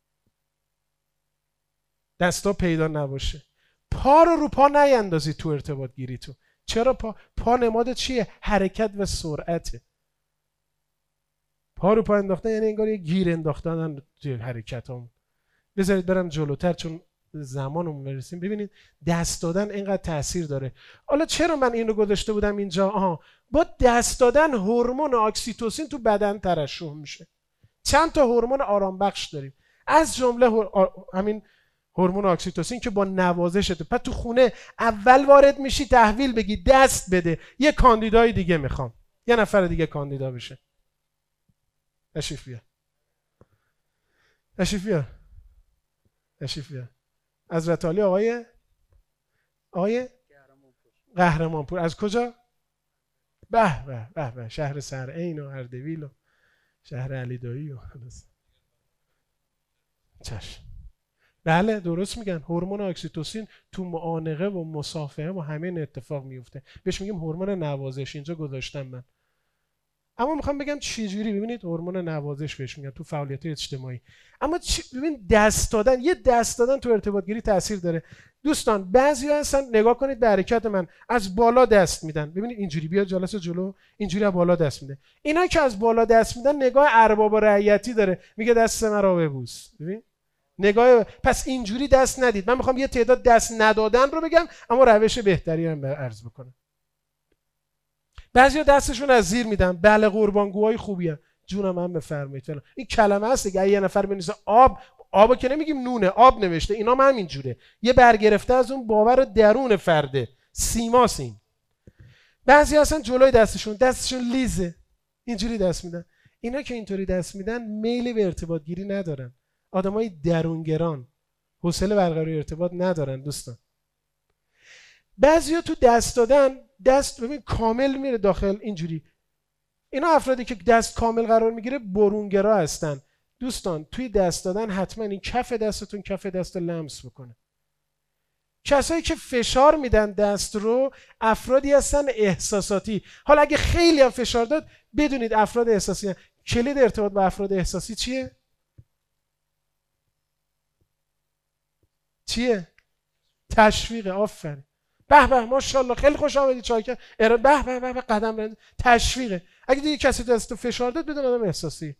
دستا پیدا نباشه. پا رو پا نیندازید تو ارتباط گیریتون. چرا پا نماد چیه؟ حرکت و سرعته. پا رو پا انداختن یعنی انگار یه گیر انداختن توی حرکتام. بذارید برم جلوتر چون زمانمون برسیم. ببینید دست دادن اینقدر تاثیر داره. حالا چرا من این رو گذاشته بودم اینجا؟ با دست دادن هورمون اکسیتوسین تو بدن ترشح میشه. چند تا هورمون آرام بخش داریم، از جمله همین هورمون اکسیتوسین که با نوازشته. پس تو خونه اول وارد میشی تحویل بگی دست بده، یه کاندیدای دیگه میخوام، یه نفر دیگه کاندیدا بشه. تشریف بیار. حضرت علی آقای قهرمانپور. از کجا؟ به شهر سرعین و اردبیل و شهر علی دایی و چشم. بله درست میگن. هورمون اکسیتوسین تو معانقه و مصافحه و همین اتفاق میفته. بهش میگیم هورمون نوازش. اینجا گذاشتم من. اما میخوام بگم چه جوری. ببینید هورمون نوازش بهش میگن تو فعالیت اجتماعی. اما ببین دست دادن تو ارتباط گیری تاثیر داره. دوستان بعضیا هستن نگاه کنید به حرکت من، از بالا دست میدن. ببینید اینجوری بیاد جلسه جلو، اینجوری از بالا دست میده. اینا که از بالا دست میدن نگاه ارباب و رعیتی داره، میگه دست مرا ببوس. ببین نگاه. پس اینجوری دست ندید. من میخوام یه تعداد دست ندادن رو بگم اما روش بهتری هم عرض بکنم. بعضیا دستشون از زیر میدن. بله قربانگوهای خوبی هم. جونم هم بفرمایید فلان. این کلمه هست دیگه. یه نفر بنویسه آبو که نمیگیم نونه، آب نوشته. اینا هم همینجوره. یه برگرفته از اون باور درون فرده. سیماس این. بعضی اصلا جلوی دستشون لیزه. اینجوری دست میدن. اینا که اینطوری دست میدن میل به ارتباط گیری ندارن. آدمای درونگران، حوصله برقراری ارتباط ندارن دوستان. بعضیا تو دست دادن دست ببین کامل میره داخل اینجوری. اینا افرادی که دست کامل قرار میگیره برونگرا هستن. دوستان توی دست دادن حتما این کف دستتون کف دست لمس بکنه. کسایی که فشار میدن دست رو افرادی هستن احساساتی. حالا اگه خیلی هم فشار داد بدونید افراد احساسی هستن. کلید ارتباط با افراد احساسی چیه؟ تشویق. آفرین. به ماشاءالله خیلی خوش آمدید چاکر. به قدم رنج. تشویقه. اگه دیگه کسی دستو فشار داد بدون آدم احساسی.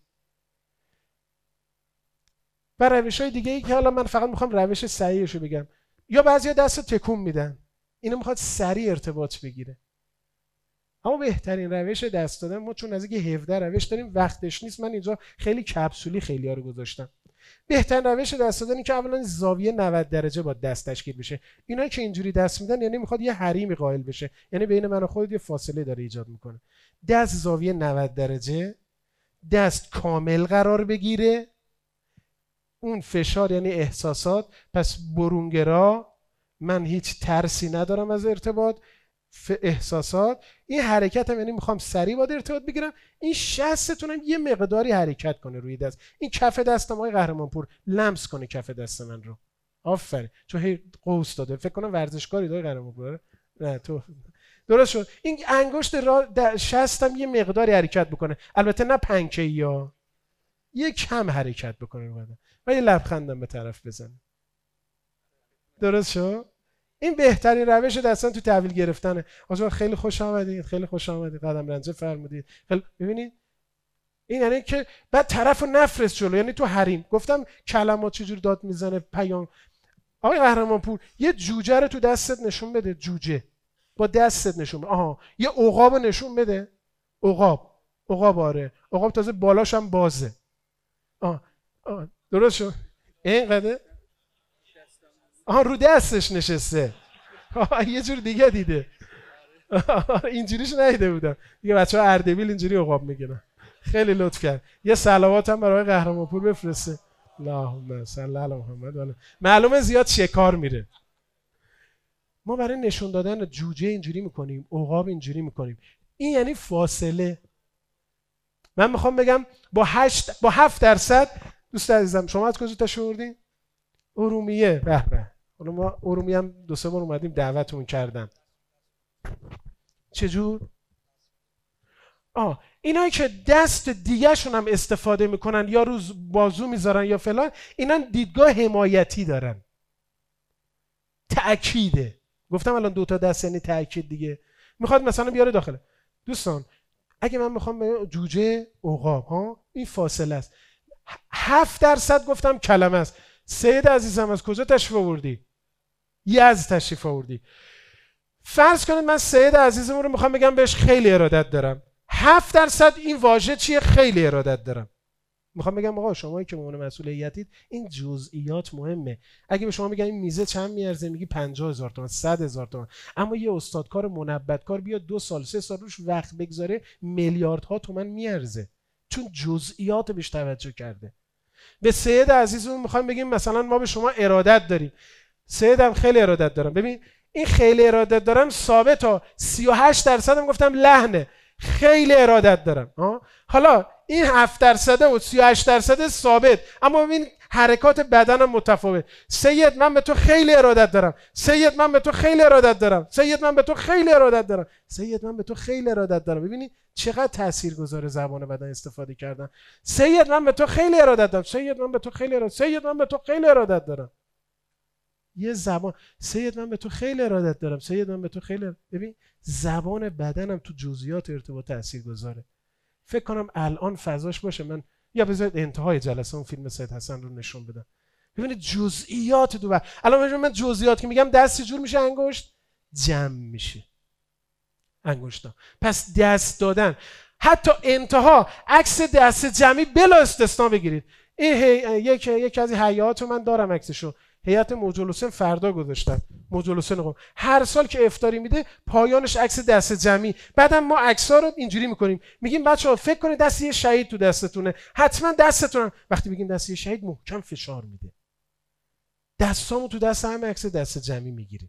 و روش‌های دیگه‌ای که حالا من فقط میخوام روش صحیحشو بگم. یا بعضیا دستو تکون میدن. اینو میخواد سریع ارتباط بگیره. اما بهترین روش دست دادن ما چون نزدیک 17 روش داریم وقتش نیست. من اینجا خیلی کپسولی خیلی‌ها رو گذاشتم. بهترین روش دست دادن که اولا زاویه 90 درجه با دست تشکیل بشه. اینا که اینجوری دست میدن یعنی میخواد یه حریمی قائل بشه، یعنی بین من و خودت یه فاصله داره ایجاد میکنه. دست زاویه 90 درجه، دست کامل قرار بگیره. اون فشار یعنی احساسات. پس برونگرا، من هیچ ترسی ندارم از ارتباط. احساسات. این حرکت هم یعنی میخوام سریع با ارتباط بگیرم. این شستتون هم یه مقداری حرکت کنه روی دست. این کف دستم آقای قهرمانپور لمس کنه کف دست من رو. آفرین. چون هی قوس داده. فکر کنم ورزشکاری آقای قهرمانپور. نه تو درست شد. این انگشت شستم یه مقداری حرکت بکنه. البته نه پنکه‌ای ها. یه کم حرکت بکنه رو بدن. و یه لبخندم به طرف بزنه. درست شد؟ این بهترین روش دستان تو تحویل گرفتنه. آقا خیلی خوش آمدید. قدم رنجه فرمودید. ببینید این یعنی که بعد طرفو نفرست جلو. یعنی تو حریم گفتم کلمات چجور داد میزنه پیام. آقای قهرمانپور یه جوجه رو تو دستت نشون بده. جوجه با دستت نشون بده. یه عقاب نشون بده. عقاب آره. عقاب تازه بالاش هم بازه. درست شد. اینقدر رو دستش نشسته. یه جور دیگه دیده. اینجوریش ندیده بودم. دیگه بچه‌ها اردبیل اینجوری عقاب میگیرن. خیلی لطف کرد. یه صلوات هم برای قهرمانپور بفرسته. اللهم صل علی محمد. معلومه زیاد شکار میره. ما برای نشون دادن جوجه اینجوری میکنیم، عقاب اینجوری میکنیم. این یعنی فاصله. من میخوام بگم با 7% دوست عزیزم شما از کجا تشریف آوردین؟ ارومیه. به. حالا ما ارومیه هم 2-3 بار اومدیم دعوتمون کردن. چجور؟ اینایی که دست دیگه شون هم استفاده میکنن یا روز بازو میذارن یا فلان، اینا دیدگاه حمایتی دارن، تأکیده. گفتم الان 2 تا دست یعنی تأکید دیگه. میخواد مثلا بیاره داخله. دوستان اگه من میخوام به جوجه عقاب این فاصله است 7% گفتم کلمه است. سید عزیزم از کجا تشریف آوردی؟ یزد تشریف آوردی. فرض کنید من سید عزیزم رو میخوام بگم بهش خیلی ارادت دارم. 7% این واژه چیه؟ خیلی ارادت دارم. میخوام بگم آقا شمایی که عنوان مسئول هیئتید این جزئیات مهمه. اگه به شما بگم این میزه چند میارزه میگی 50,000 تومان 100,000 تومان، اما یه استادکار منبتکار بیاد 2 سال 3 سال روش وقت بگذاره میلیاردها تومان میارزه، چون جزئیات بهش توجه کرده. به سید عزیزمون میخوایم بگیم مثلا ما به شما ارادت داریم. سیدم خیلی ارادت دارم. ببین این خیلی ارادت دارم ثابت ها 38% هم گفتم لحنه. خیلی ارادت دارم. حالا این 7% و 38% ثابت، اما ببین حرکات بدنم متفاوت. سید من به تو خیلی ارادت دارم. سید من به تو خیلی ارادت دارم. سید من به تو خیلی ارادت دارم. سید من به تو خیلی ارادت دارم. ببینید چقدر تاثیرگذار زبان بدن استفاده کردن. سید من به تو خیلی ارادت دارم. سید من به تو خیلی ارادت. سید من به تو خیلی ارادت دارم. یه زبان سید من به تو خیلی ارادت دارم. سید من به تو خیلی ببین زبان بدنم تو جزئیات ارتباط تاثیرگذاره. فکر کنم الان فضاش باشه من یا بذارید انتهای جلسه اون فیلم سید حسن رو نشون بدم. ببینید جزئیات تو الان من جزئیات که میگم دست جور میشه انگشت جمع میشه انگشتا. پس دست دادن حتی انتها عکس دست جمعی بلا استثنا بگیرید. این یکی از هیئات من دارم عکسشو. هیئت موج الحسین فردا گذاشتن. موج الحسین قم هر سال که افطاری میده پایانش عکس دست جمعی. بعدم ما عکس‌ها رو اینجوری میکنیم میگیم بچه‌ها فکر کنید دست یه شهید تو دستتونه، حتما دستتون. وقتی میگیم دست یه شهید محکم فشار میده. دستامو تو دست همه عکس دست جمعی میگیریم.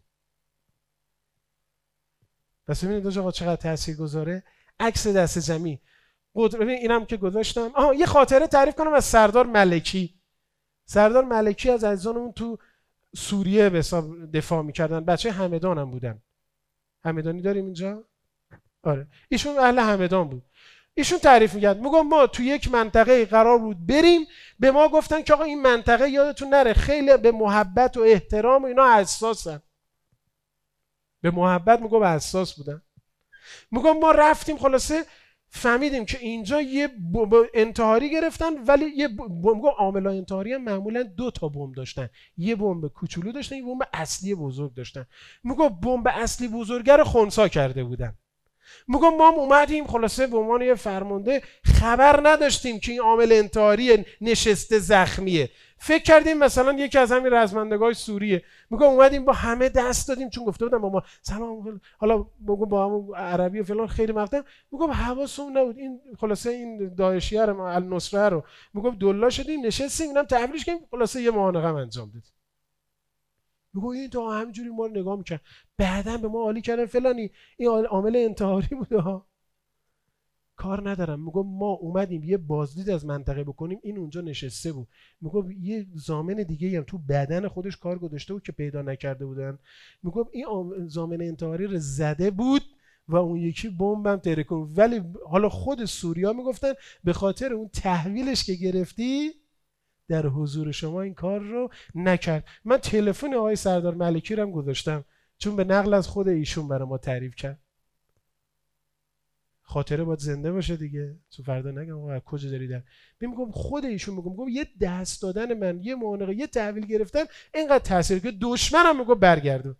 پس ببینید آقا چقدر تاثیرگذاره عکس دست جمعی. ببین اینم که گذاشتم. یه خاطره تعریف کنم از سردار ملکی. سردار ملکی از عزیزانمون تو سوریه به حساب دفاع میکردن. بچه همدان هم بودن. همدانی داریم اینجا؟ آره. ایشون اهل همدان بود. ایشون تعریف میکرد میگم ما تو یک منطقه قرار بود بریم، به ما گفتن که آقا این منطقه یادتون نره خیلی به محبت و احترام و اینا حساسن. به محبت میگم حساس بودن. میگم ما رفتیم خلاصه فهمیدیم که اینجا یه بمب انتحاری گرفتن، ولی یه بمب عاملای انتحاری هم معمولا 2 تا بمب داشتن. یه بمب کوچولو داشتن، یه بمب اصلی بزرگ داشتن. میگم بمب اصلی بزرگ رو خنثی کرده بودن. میگم ما اومدیم خلاصه به عنوان یه فرمانده خبر نداشتیم که این عامل انتحاری نشسته زخمیه. فکر کردیم مثلا یکی از همین رزمندگان سوریه. میگم اومدیم با همه دست دادیم چون گفته بودم ما سلام حالا با هم عربی و فلان خیلی مقدم. میگم حواسمون نبود این خلاصه این داعشیه رو النصره رو میگم دلا شدیم نشستیم اینم تحویلش کردیم خلاصه یه معانقه انجام دادیم. میگم این تو همینجوری ما رو نگاه میکرد، بعداً به ما عالی کردن فلانی این عامل انتحاری بوده ها. کار ندارم. میگم ما اومدیم یه بازدید از منطقه بکنیم، این اونجا نشسته بود. میگم یه ضامن دیگه هم تو بدن خودش کار گذاشته بود که پیدا نکرده بودن. میگم این ضامن انتحاری رو زده بود و اون یکی بمبم ترکون. ولی حالا خود سوریا میگفتن به خاطر اون تحویلش که گرفتی در حضور شما این کار رو نکرد. من تلفن آقای سردار ملکی رو هم گذاشتم چون به نقل از خود ایشون برای ما تعریف کرد. خاطره باید زنده باشه دیگه. تو فردا نگم آقا کجا داری در میگم خود ایشون میگم یه دست دادن من یه معانقه یه تحویل گرفتن اینقدر تاثیر که دشمنم میگم برگردون.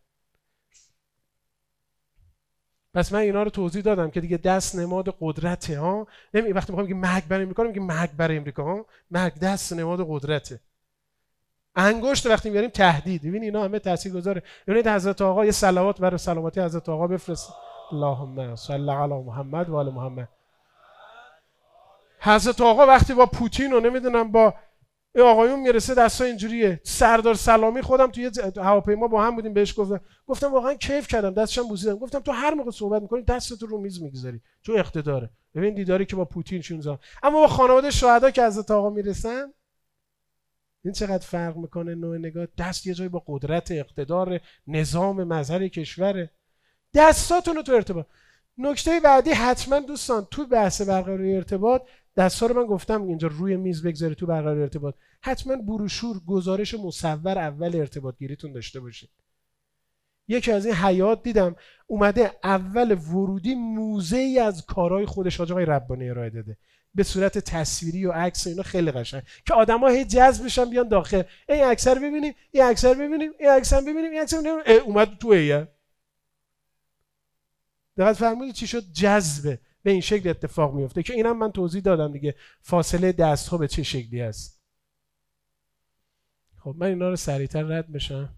پس من اینا رو توضیح دادم که دیگه دست نماد قدرته ها. نمی وقتی میخوام که مرگ برای امریکا میگیم مرگ برای امریکا ها. مرگ دست نماد قدرته. انگشت وقتی میاریم تهدید. ببین اینا همه تاثیرگذاره. ببینید حضرت آقا یه صلوات برای سلامتی حضرت آقا بفرست. اللهم صل علی محمد و آل محمد. حضرت آقا وقتی با پوتین و نمیدونم با آقایون میرسه دستا اینجوریه. سردار سلامی خودم توی هواپیما با هم بودیم بهش گفتم واقعا کیف کردم دستشم بوسیدم. گفتم تو هر موقع صحبت میکنی دستت رو میز میگذاری چون اقتداره. ببین دیداری که با پوتین 16 اما با خانواده شهدا که حضرت آقا میرسن این چقدر فرق میکنه نوع نگاه. دست یه جایی با قدرت اقتدار نظام مظهر کشوره. دستاتون رو تو ارتباط نکته بعدی حتما دوستان تو بحث برقراری ارتباط، دستا رو من گفتم اینجا روی میز بگذاری تو برقراری ارتباط، حتما بروشور گزارش مصور اول ارتباط گیریتون داشته باشید. یکی از این حیات دیدم اومده اول ورودی موزه ای از کارهای خودش حاج آقای ربانی ارائه داده به صورت تصویری و عکس و اینا، خیلی قشنگ که آدما هی جذب بشن بیان داخل. این عکس رو ببینیم، این عکس رو ببینیم، این عکس رو ببینیم، این عکس رو ببینیم، اومد تو ایه. دقت فرمودید چی شد؟ جذبه به این شکل اتفاق میفته که اینم من توضیح دادم دیگه، فاصله دست‌ها به چه شکلی است. خب من اینا رو سریعتر رد بشم.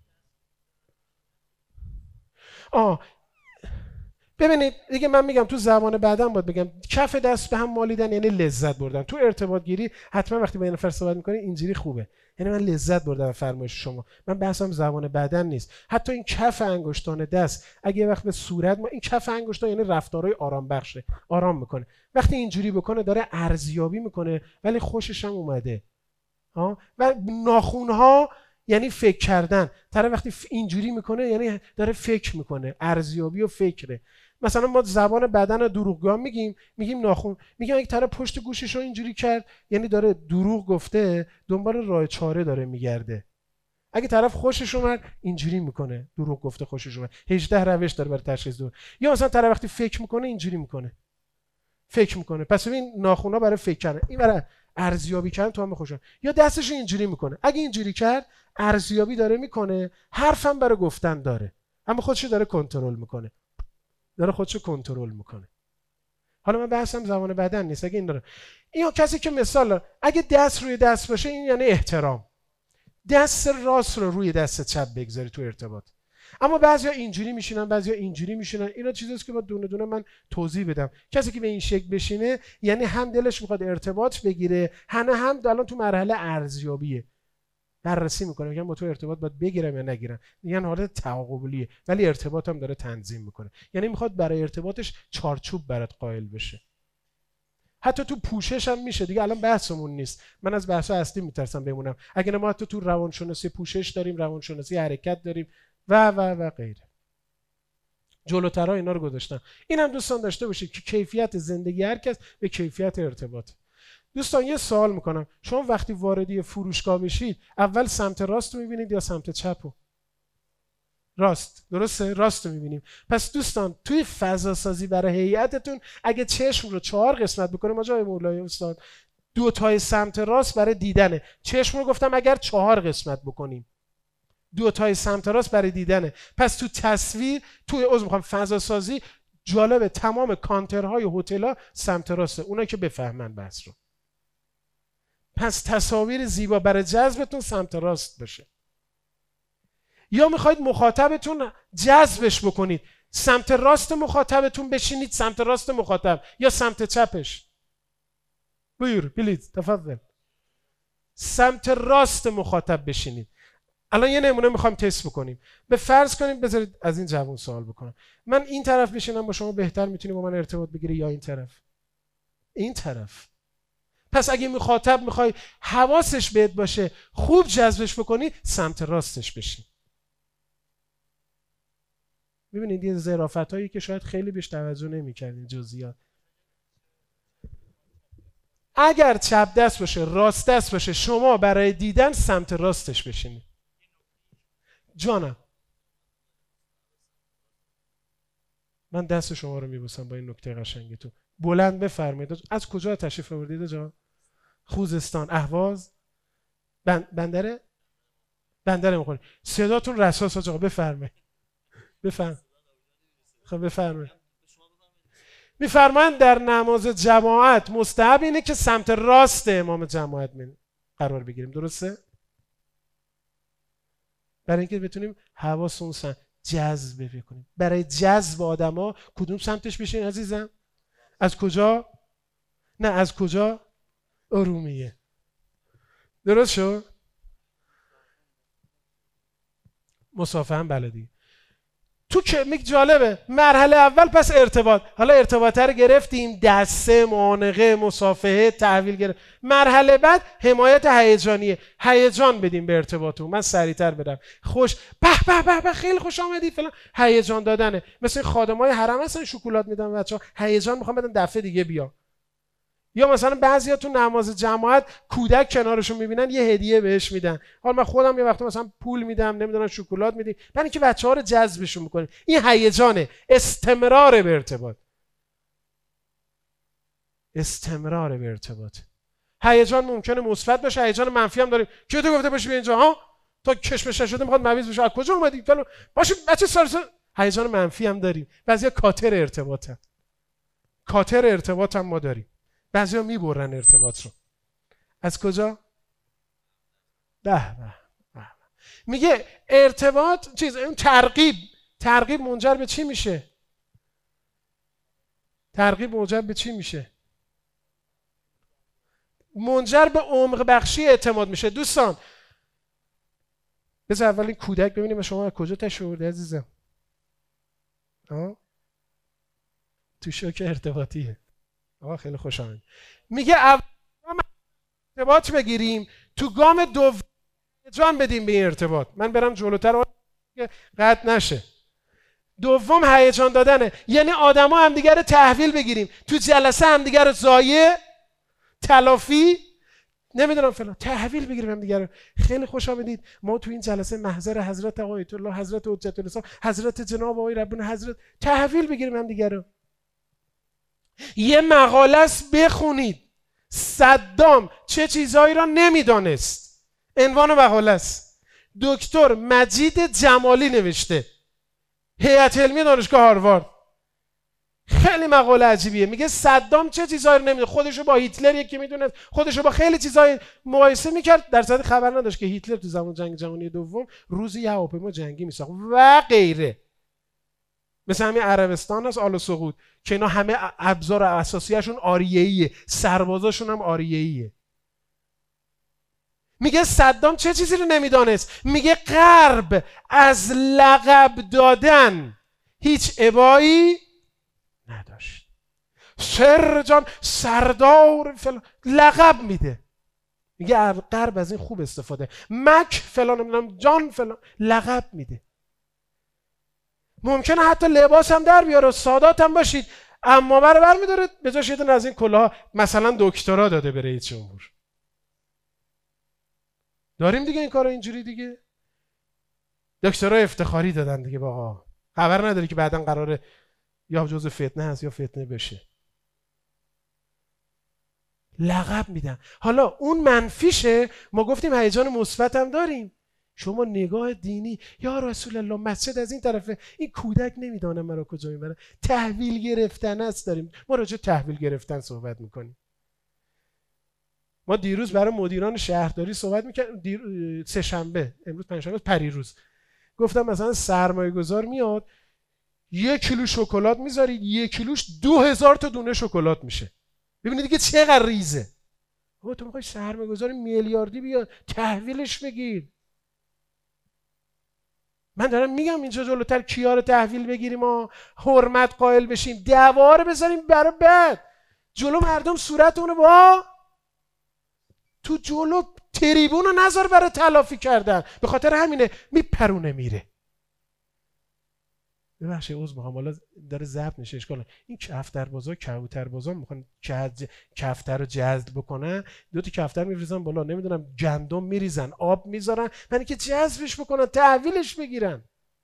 ببینید دیگه من میگم تو زبان بعدم باید بگم کف دست به هم مالیدن یعنی لذت بردن. تو ارتباط گیری حتما وقتی با یه نفر صحبت میکنی اینجوری خوبه، یعنی من لذت بردم فرمایش شما. من بحثم زبان بدن نیست. حتی این کف انگشتان دست اگه وقت به صورت ما، این کف انگشتان یعنی رفتارهای آرام بخشه، آرام میکنه. وقتی اینجوری بکنه داره ارزیابی میکنه ولی خوشش هم اومده. و ناخونها یعنی فکر کردن. طرف وقتی اینجوری میکنه یعنی داره فکر میکنه، ارزیابی و فکره. مثلا ما زبان بدن دروغگو میگیم ناخون، میگیم اگه طرف پشت گوشش رو اینجوری کرد یعنی داره دروغ گفته، دنبال راه چاره داره میگرده. اگه طرف خوشش اومد اینجوری میکنه، دروغ گفته خوشش اومد. 18 روش داره برای تشخیص دادن. یا مثلا طرف وقتی فکر میکنه اینجوری میکنه، فکر میکنه. پس ببین ناخونا برای فکر کردن، این برای ارزیابی کردن تو هم خوشم. یا دستش اینجوری میکنه، اگه اینجوری کرد ارزیابی داره میکنه، حرفم برای گفتن داره، اما خودش داره کنترل میکنه، داره خودشو کنترل میکنه. حالا من بحثم زبان بدن نیست. اگه این داره، این کسی که مثلا اگه دست روی دست باشه این یعنی احترام، دست راست رو روی دست چپ بگذاری تو ارتباط. اما بعضیا اینجوری میشینن، بعضیا اینجوری میشینن. اینا چیزاست که با دونه دونه من توضیح بدم. کسی که به این شکل بشینه یعنی هم دلش میخواد ارتباط بگیره، هم الان تو مرحله ارزیابیه، بررسی میکنه، میگن با تو ارتباط باید بگیرم یا نگیرم، میگن حالت تعاقبیه ولی ارتباط هم داره تنظیم میکنه، یعنی میخواد برای ارتباطش چارچوب برات قائل بشه. حتی تو پوشش هم میشه دیگه، الان بحثمون نیست، من از بحث اصلی میترسم بمونم. اگه ما حتی تو روانشناسی پوشش داریم، روانشناسی حرکت داریم و غیره. جلوترها اینا رو گذاشتم. اینم دوستان داشته باشید که کیفیت زندگی هر کس به کیفیت ارتباط. دوستان یه سوال میکنم، شما وقتی واردی فروشگاه بشید اول سمت راست رو میبینید یا سمت چپ رو؟ راست، درسته؟ راست رو میبینیم. پس دوستان توی فضا سازی برای هیئتتون اگه چشم رو 4 قسمت بکنیم، ما جای مولای استاد 2 تای سمت راست برای دیدنه، چشم رو گفتم اگر 4 قسمت بکنیم 2 تای سمت راست برای دیدنه. پس تو تصویر توی فضا سازی جالبه تمام کانترهای هتل‌ها سمت راسته، اونایی که بفهمن بحث رو. پس تصاویر زیبا برای جذبتون سمت راست بشه. یا میخواید مخاطبتون جذبش بکنید، سمت راست مخاطبتون بشینید، سمت راست مخاطب یا سمت چپش. بویر پلیز تفضل. سمت راست مخاطب بشینید. الان یه نمونه میخوایم تست بکنیم. به فرض کنیم، بذارید از این جوون سوال بکنم، من این طرف بشینم با شما بهتر میتونی با من ارتباط بگیری یا این طرف؟ این طرف. پس اگه مخاطب میخوای حواسش بهت باشه، خوب جذبش بکنی، سمت راستش بشین. ببینید یه ظرافتایی که شاید خیلی بهش توجه نمی‌کردین، جزئیات. اگر چپ دست باشه، راست دست باشه، شما برای دیدن سمت راستش بشینید. جانم من دست شما رو میبوسم با این نکته قشنگتون. بلند بفرمایید. از کجا تشریف آوردید جان؟ خوزستان، اهواز، بندره میخورید. صداتون رساس آقا، بفرمایید. خب بفرمایید. میفرمایند در نماز جماعت مستحب اینه که سمت راست امام جماعت قرار بگیریم، درسته؟ برای اینکه بتونیم حواسمون جذب بکنیم. برای جذب آدما کدوم سمتش بشین عزیزم؟ از کجا؟ نه از کجا؟ ارومیه. درست شد؟ مصافحه هم بلدی. تو که جالبه مرحله اول پس ارتباط، حالا ارتباط رو گرفتیم، دسته، معانقه، مصافحه، تحویل گرفت. مرحله بعد حمایت هیجانیه، هیجان بدیم به ارتباطمون. من سریعتر برم. خوش به به به به خیلی خوش آمدید فلان، هیجان دادنه. مثل خادمای حرم هستن شکلات میدن بچه‌ها، هیجان میخوام بدن دفعه دیگه بیا. یا مثلا بعضیا تو نماز جماعت کودک کنارشون میبینن یه هدیه بهش میدن. حالا من خودم یه وقت مثلا پول میدم، نمیدونم شکلات میدیم، برای اینکه بچه‌ها رو جذبشون میکنیم. این هیجانه، استمرار به ارتباط. استمرار به ارتباط. هیجان ممکنه مثبت باشه، هیجان منفی هم داریم. کی تو گفته باشی بیا اینجا ها؟ تا کشمش شده میخواد مویز بشه. از کجا اومدی؟ باشه بچه سالسال. هیجان منفی هم داریم. بعضیا کاتر ارتباطن. کاتر ارتباط هم ما داریم. بعضیا میبرن ارتباط رو. از کجا؟ به. میگه ارتباط اون ترغیب منجر به چی میشه؟ ترغیب منجر به چی میشه؟ منجر به عمق بخشی اعتماد میشه. دوستان بذار اول این کودک ببینیم شما از کجا تشوردی عزیزم. تو شوک ارتباطیه. خیلی خوش آمد. میگه اول ارتباط بگیریم، تو گام دوم هیجان بدیم به این ارتباط. من برم جلوتر که قطع نشه. دوم هیجان دادنه، یعنی آدما همدیگه رو تحویل بگیریم، تو جلسه همدیگه رو ضایع، تلافی، نمیدونم فلان، تحویل بگیریم همدیگه رو. خیلی خوش آمدید، ما تو این جلسه محضر حضرت آیت الله، حضرت حجت الاسلام، حضرت جناب آقای ربانی حضرت، تحویل بگیریم همدیگه رو. یه مقاله است بخونید، صدام چه چیزایی را نمیدانست. عنوان مقاله است، دکتر مجید جمالی نوشته، هیئت علمی دانشگاه هاروارد. خیلی مقاله عجیبیه. میگه صدام چه چیزایی رو نمیدونه، خودشو با هیتلر یکی میدونه، خودشو با خیلی چیزای مقایسه میکرد، در صورتی خبر نداشت که هیتلر تو زمان جنگ جهانی دوم روزی یه هواپیما جنگی میساخت و غیره. مثل همین عربستان هست، آل سقوط، که اینا همه ابزار اساسیشون آریه‌ایه، سربازاشون هم آریه‌ایه. میگه صدام چه چیزی رو نمیدانست؟ میگه غرب از لقب دادن هیچ ابایی نداشت. سرجان، سردار فلان، لقب میده. میگه غرب از این خوب استفاده، مک فلان، نمیدونم جان فلان، لقب میده. ممکنه حتی لباس هم در بیاره، سادات هم باشید، اما بر میداره به جاش یه دونه از این کلاه مثلا دکترا داده به رئیس جمهور. داریم دیگه این کارو اینجوری دیگه. دکترا افتخاری دادن دیگه، باها خبر نداری که بعداً قراره یا جزء فتنه هست یا فتنه بشه. لقب میدن. حالا اون منفیشه، ما گفتیم هیجان مثبت هم داریم. شما نگاه دینی، یا رسول الله مسجد از این طرفه، این کودک نمیدونه مرا کجا میبره، تحویل گرفتن است. داریم ما راجع تحویل گرفتن صحبت میکنیم. ما دیروز برای مدیران شهرداری صحبت میکردیم، سه شنبه، امروز پنجشنبه، پریروز گفتم مثلا سرمایه گذار میاد 1 کیلو شکلات میذارید، 1 کیلوش 2000 تا دونه شکلات میشه. ببینید دیگه چقدر ریزه. تو میخوای سرمایه گذار میلیاردی بیاد تحویلش بگیر. من دارم میگم اینجا جلوتر کیا رو تحویل بگیریم و حرمت قائل بشیم، دعوا رو بذاریم برای بعد. جلو مردم صورتونو با تو جلو تریبون رو نذار برای تلافی کردن. به خاطر همینه میپرونه میره. ببخشید عذر میخوام، حالا داره ضبط میشه اشکال. این کفتربازا کبوتربازا میخوان کفتر رو جذب بکنن، 2 تا کفتر میریزن بالا، نمیدونم گندم میریزن، آب میذارن، برای اینکه جذبش بکنن، تحویلش بگیرن.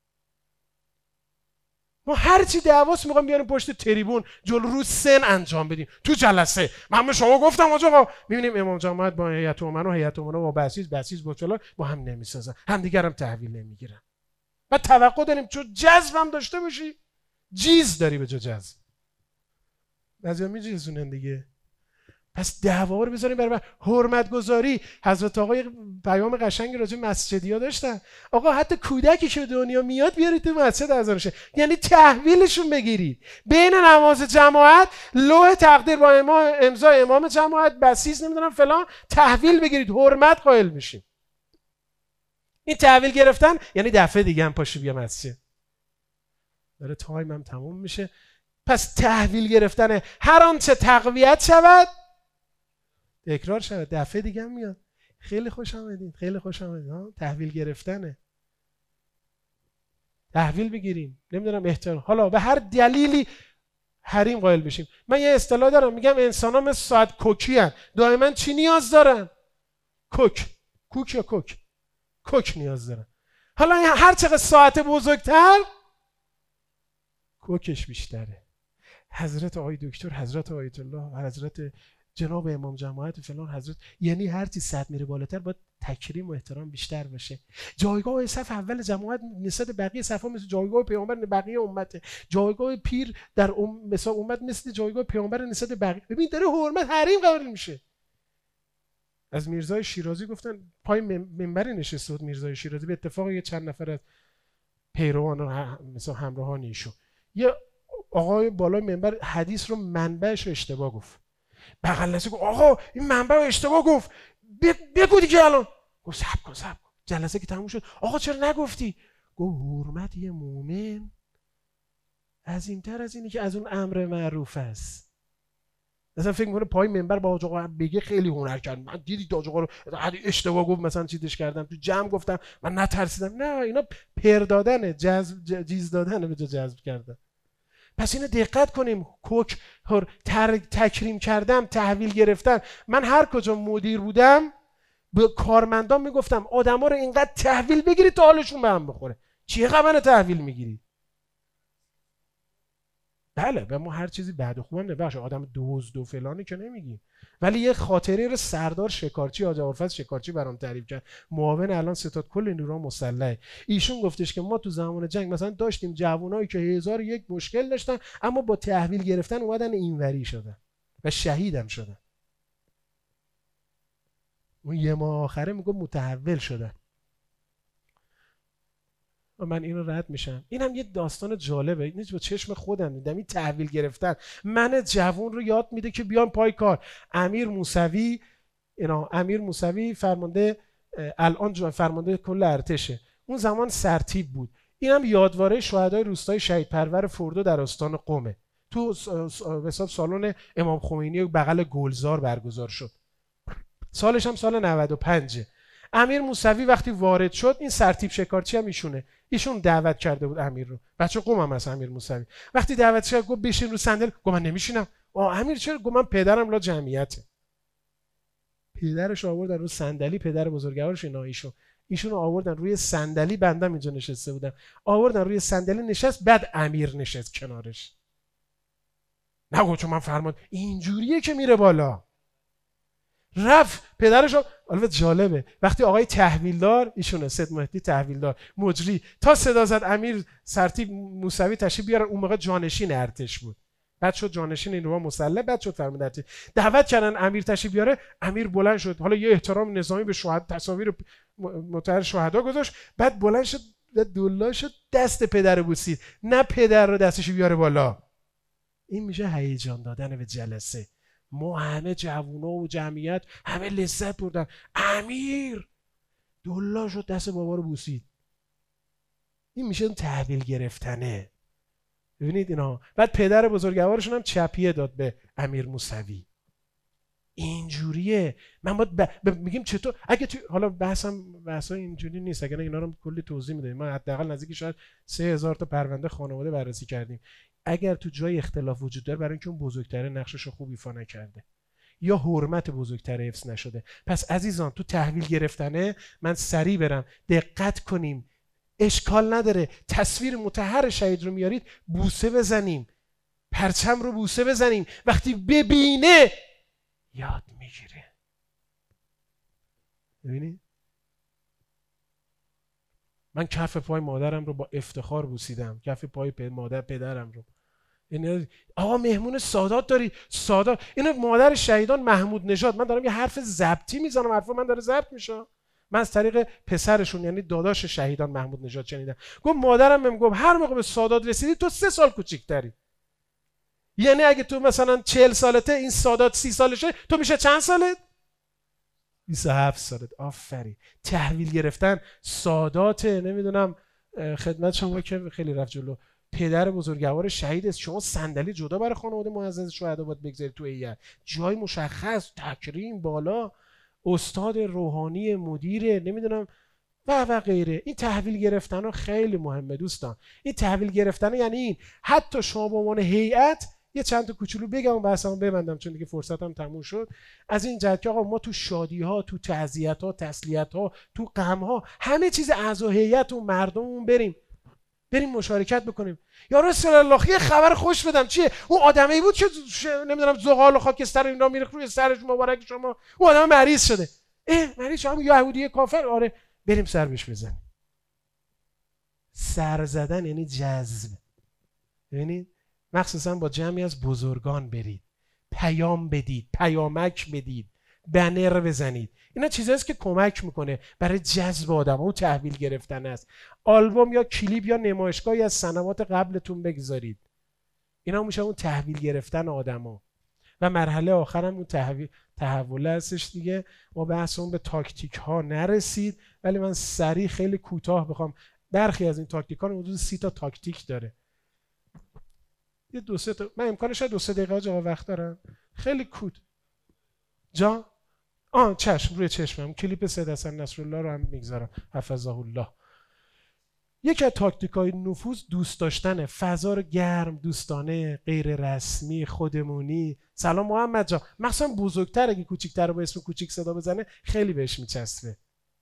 ما هر چی دعواست میخوام بیاریم پشت تریبون، جلو رو سن انجام بدیم تو جلسه. من به شما گفتم آقا، میبینیم امام جماعت با هیئت امنا و هیئت امنا با بسیج با فلان با هم نمیسازن، همدیگرم تحویل نمیگیرن. بعد توقع داریم چون جذب هم داشته باشی، جیز داری به جا جذب. بعضیا میجیزونن دیگه. پس دعوا رو بذاریم برای حرمت گذاری. حضرت آقای پیام قشنگی راجع به مسجدیا داشتن. آقا حتی کودکی که به دنیا میاد بیارید تو مسجد اذان شه، یعنی تحویلشون بگیرید. بین نماز جماعت لوح تقدیر با امضا امام جماعت، بسیج، نمیدونم فلان، تحویل بگیرید، حرمت قائل میشیم. این تحویل گرفتن یعنی دفعه دیگه هم پاشو بیا مسجد. داره تایمم تموم میشه. پس تحویل گرفتن هر آنچه تقویت شود تکرار شود. دفعه دیگه هم میاد. خیلی خوش آمدید، خیلی خوش آمدید. تحویل گرفتنه. تحویل بگیریم، نمیدونم احترام، حالا به هر دلیلی حریم قائل بشیم. من یه اصطلاح دارم میگم انسان‌ها مثل ساعت کوکی هستن. دائما چی نیاز دارن؟ کوک یا کوک نیاز دارن. حالا هر چقدر ساعت بزرگتر کوکش بیشتره. حضرت آقای دکتر، حضرت آیت الله، حضرت جناب امام جماعت فلان، حضرت، یعنی هر چی سطح میره بالاتر باید تکریم و احترام بیشتر باشه. جایگاه صف اول جماعت نسبت بقیه صفا مثل جایگاه پیامبر بقیه امته. جایگاه پیر در مثلا امت مثل جایگاه پیامبر نسبت بقیه. ببین داره حرمت حریم قائل میشه. از میرزای شیرازی گفتن پای منبری نشسته بود میرزای شیرازی، به اتفاق یه چند نفر از پیروان مثلا همراهان ایشون، یه آقای بالای منبر حدیث رو منبعش رو اشتباه گفت. بغل نشست گفت آقا این منبع رو اشتباه گفت، بگو دیگه الان. گفت صبر کن. جلسه که تموم شد آقا چرا نگفتی؟ گفت حرمت یه مومن عظیم‌تر از اینه که از اون امر معروف است. مثلا فکر میکنه پای منبر با حاج آقا بگه خیلی هنر کرد، من دیدی حاج آقا رو اشتباه گفت مثلا چیزش کردم تو جمع گفتم من نترسیدم. نه، اینا پر دادنه، جیز دادنه به جا جذب کردن. پس اینو دقت کنیم. کوک تکریم کردم، تحویل گرفتن. من هر کجا مدیر بودم به کارمندان میگفتم آدما رو اینقدر تحویل بگیرید تا حالشون به هم بخوره. چیه منو تحویل میگیری؟ بله، و ما هر چیزی بعد خوبم نباشه، آدم دزد و فلانی که نمیگیم، ولی یه خاطره رو سردار شکارچی، حاج ابوالفضل شکارچی برام تعریف کرد، معاون الان ستاد کل نیروهای مسلح. ایشون گفتش که ما تو زمان جنگ مثلا داشتیم جوانایی که 1001 مشکل داشتن اما با تحویل گرفتن اومدن اینوری شدن و شهیدم شدن. اون یه ماه آخره میگه متحول شدن. و من اینو رد میشم. اینم یه داستان جالبه، این با چشم خودم دیدم. این تحویل گرفتن من جوون رو یاد میده که بیان پای کار. امیر موسوی فرمانده، الان فرمانده کل ارتشه، اون زمان سرتیپ بود. اینم یادواره شهدای روستای شهید پرور فردو در استان قم تو حساب سالن امام خمینی بغل گلزار برگزار شد. سالش هم سال 95. امیر موسوی وقتی وارد شد، این سرتیپ شکارچی هم ایشون دعوت کرده بود امیر رو. بچه قم هم هست امیر موسوی. وقتی دعوت کرد گفت بشین رو صندلی. گفت من نمیشینم. امیر چرا؟ گفت من پدرم لا جمعیته. پدرش آوردن رو صندلی، پدر بزرگوارش ایشون آوردن روی صندلی، بنده اینجا نشسته بودم، آوردن روی صندلی نشست، بعد امیر نشست کنارش. نگو چون من فرمان اینجوریه که میره بالا. رفت پدرشو. البته جالبه وقتی آقای تحویلدار، ایشونه سید مهدی تحویلدار مجری، تا صدا زد امیر سرتیپ موسوی تشریف بیارن، اون موقع جانشین ارتش بود، بعد شد جانشین نیروهای مسلح، بعد شد فرمانده ارتش. دعوت کردن امیر تشریف بیاره، امیر بلند شد، حالا یه احترام نظامی به شهدا، تصاویر مطهر شهدا گذاشت، بعد بلند شد و دلا شد دست پدر بوسید، نه پدر رو دستش بیاره بالا. این میشه هیجان دادن به جلسه. ما همه جوونا و جمعیت همه لذت بردن. امیر دلا شد دست بابا رو بوسید. این میشه تحویل گرفتنه. ببینید اینا. بعد پدر بزرگوارشون هم چپیه داد به امیر موسوی. اینجوریه. من باید میگیم چطور اگه تو حالا بحثا اینجوری نیست، اگه اینا رو کلی توضیح میدیم. ما حداقل نزدیک شاید 3000 تا پرونده خانواده بررسی کردیم. اگر تو جای اختلاف وجود داره، برای اینکه اون بزرگتره نقشش رو خوب ایفا نکرده یا حرمت بزرگتره حفظ نشده. پس عزیزان تو تحویل گرفتنه من سریع برم، دقت کنیم. اشکال نداره تصویر مطهر شهید رو میارید، بوسه بزنیم، پرچم رو بوسه بزنیم. وقتی ببینه یاد میگیره. ببینید من کف پای مادرم رو با افتخار بوسیدم، کف پای مادر پدرم رو. یعنی آقا مهمون سادات داری، سادات. اینو مادر شهیدان محمود نژاد، من دارم یه حرف ضبطی میزنم، حرفا من داره ضبط میشه، من از طریق پسرشون یعنی داداش شهیدان محمود نژاد شنیدم. گفت مادرم بهم گفت هر موقع به سادات رسیدی تو 3 سال کوچیک‌تری. یعنی اگه تو مثلا 40 سالته، این سادات 30 سالشه، تو میشه چند سالت؟ 27 سالت. آفرین. تحویل گرفتن سادات، نمیدونم خدمت شما که خیلی رفت جلو، پدر بزرگوار شهید است، شما صندلی جدا برای خانواده معزز شهدا باید بگذارید تو هیئت، جای مشخص، تکریم بالا، استاد روحانی، مدیر، نمیدونم و غیره. این تحویل گرفتن ها خیلی مهمه دوستان. این تحویل گرفتن یعنی این حتی شما به عنوان هیئت، یه چند تا کوچولو بگم بحثمو ببندم چون دیگه فرصتم تموم شد، از این جهت که آقا ما تو شادی ها، تو تعزیت ها، تسلیت ها، تو غم ها، همه چیز اعضا هیئت و مردممون بریم مشارکت بکنیم. یا رسول الله یه خبر خوش بدم، چیه؟ اون آدمی بود که نمیدونم زغال و خاکستر اینا میره روی سرش مبارک شما، اون آدم مریض شده. مریض شما یهودی کافر؟ آره بریم سر بهش بزنیم. سر زدن یعنی جذب. ببینید مخصوصا با جمعی از بزرگان برید، پیام بدید، پیامک بدید، بنر بزنید. اینا چیزاییست که کمک میکنه برای جذب آدم‌ها و تحویل گرفتن است. آلبوم یا کلیپ یا نمایشگاهی از سنوات قبلتون بگذارید. اینا میشه اون تحویل گرفتن آدم‌ها. و مرحله آخرم اون تحول هستش دیگه. ما بحث اون به تاکتیک ها نرسید، ولی من سریع خیلی کوتاه بخوام، برخی از این تاکتیک ها حدود 30 تا تاکتیک داره. یه دو سه تا، من امکانش 2-3 دقیقه جا وقت دارم، خیلی کود جا چشم روی چشمم کلیپ سید حسن نصرالله رو هم میگذارم حفظه الله. یکی از تاکتیک‌های نفوذ دوست داشتن فضا رو گرم، دوستانه، غیر رسمی، خودمونی. سلام محمد جان، مثلا بزرگتر اگه کوچیک‌تر رو به اسم کوچیک صدا بزنه خیلی بهش میچسبه.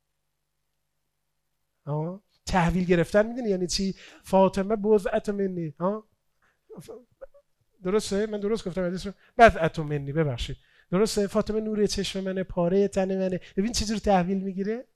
تحویل گرفتن میدونی یعنی چی؟ فاطمه بضعة منی. درسته؟ من درست گفتم حدیث رو؟ بضعة منی، ببخشید. درسته؟ فاطمه نور چشم منه، پاره تن منه. ببین چجور تحویل میگیره؟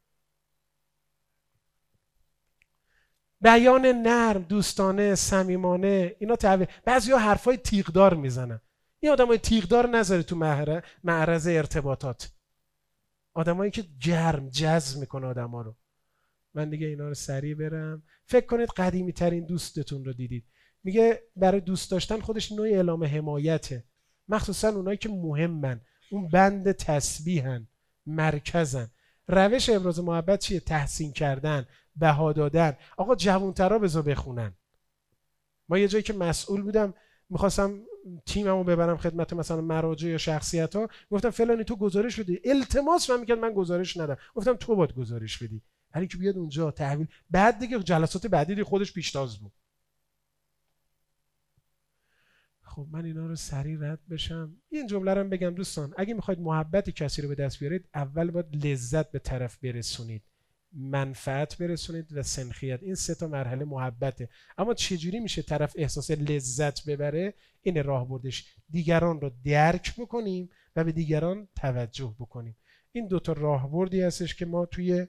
بیان نرم، دوستانه، صمیمانه، اینا تحویل. بعضیا حرفای تیغدار میزنن. این آدمای تیغدار نذاره تو معرض ارتباطات. آدمایی که گرم جذب میکنه آدما رو. من دیگه اینا رو سریع برم. فکر کنید قدیمی ترین دوستتون رو دیدید. میگه برای دوست داشتن خودش نوع اعلام حمایته. مخصوصا اونایی که مهمن، اون بند تسبیحن، مرکزن. روش ابراز محبت چیه؟ تحسین کردن، بها دادن. آقا جوانترا بذار بخونن. ما یه جایی که مسئول بودم میخواستم تیممو ببرم خدمت مثلا مراجع یا شخصیت ها، گفتم فلانی تو گزارش بده. التماس من میکرد من گزارش ندم، گفتم تو باید گزارش بدی، هر کی بیاد اونجا تحویل. بعد دیگه جلسات بعدی دیگه خودش پیشتاز بود. خب من اینا رو سریع رد بشم. این جمله رو بگم دوستان، اگه میخواید محبت کسی رو به دست بیارید، اول باید لذت به طرف برسونید، منفعت برسونید و سنخیت. این 3 تا مرحله محبته. اما چجوری میشه طرف احساس لذت ببره؟ این راه بردش دیگران رو درک بکنیم و به دیگران توجه بکنیم. این 2 تا راهبردی هستش که ما توی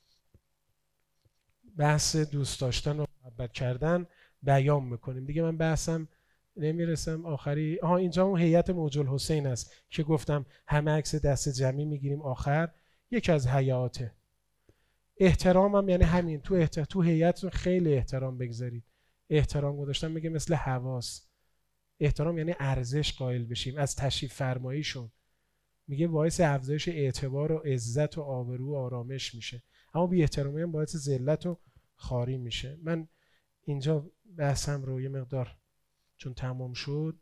بحث دوست داشتن و محبت کردن بیان میکنیم. دیگه من بحثم نمیرسم آخری. اینجا اون هیئت موج الحسین است که گفتم همه عکس دست جمعی میگیریم آخر. یکی از حیاته. احترامم یعنی همین، تو هیئتتون خیلی احترام بگذارید. احترام گذاشتن میگه مثل حواس. احترام یعنی ارزش قائل بشیم از تشریف فرماییشون. میگه باعث افزایش اعتبار و عزت و آبرو و آرامش میشه. اما بی احترامی هم باعث ذلت و خواری میشه. من اینجا بحثم رو یه مقدار چون تمام شد،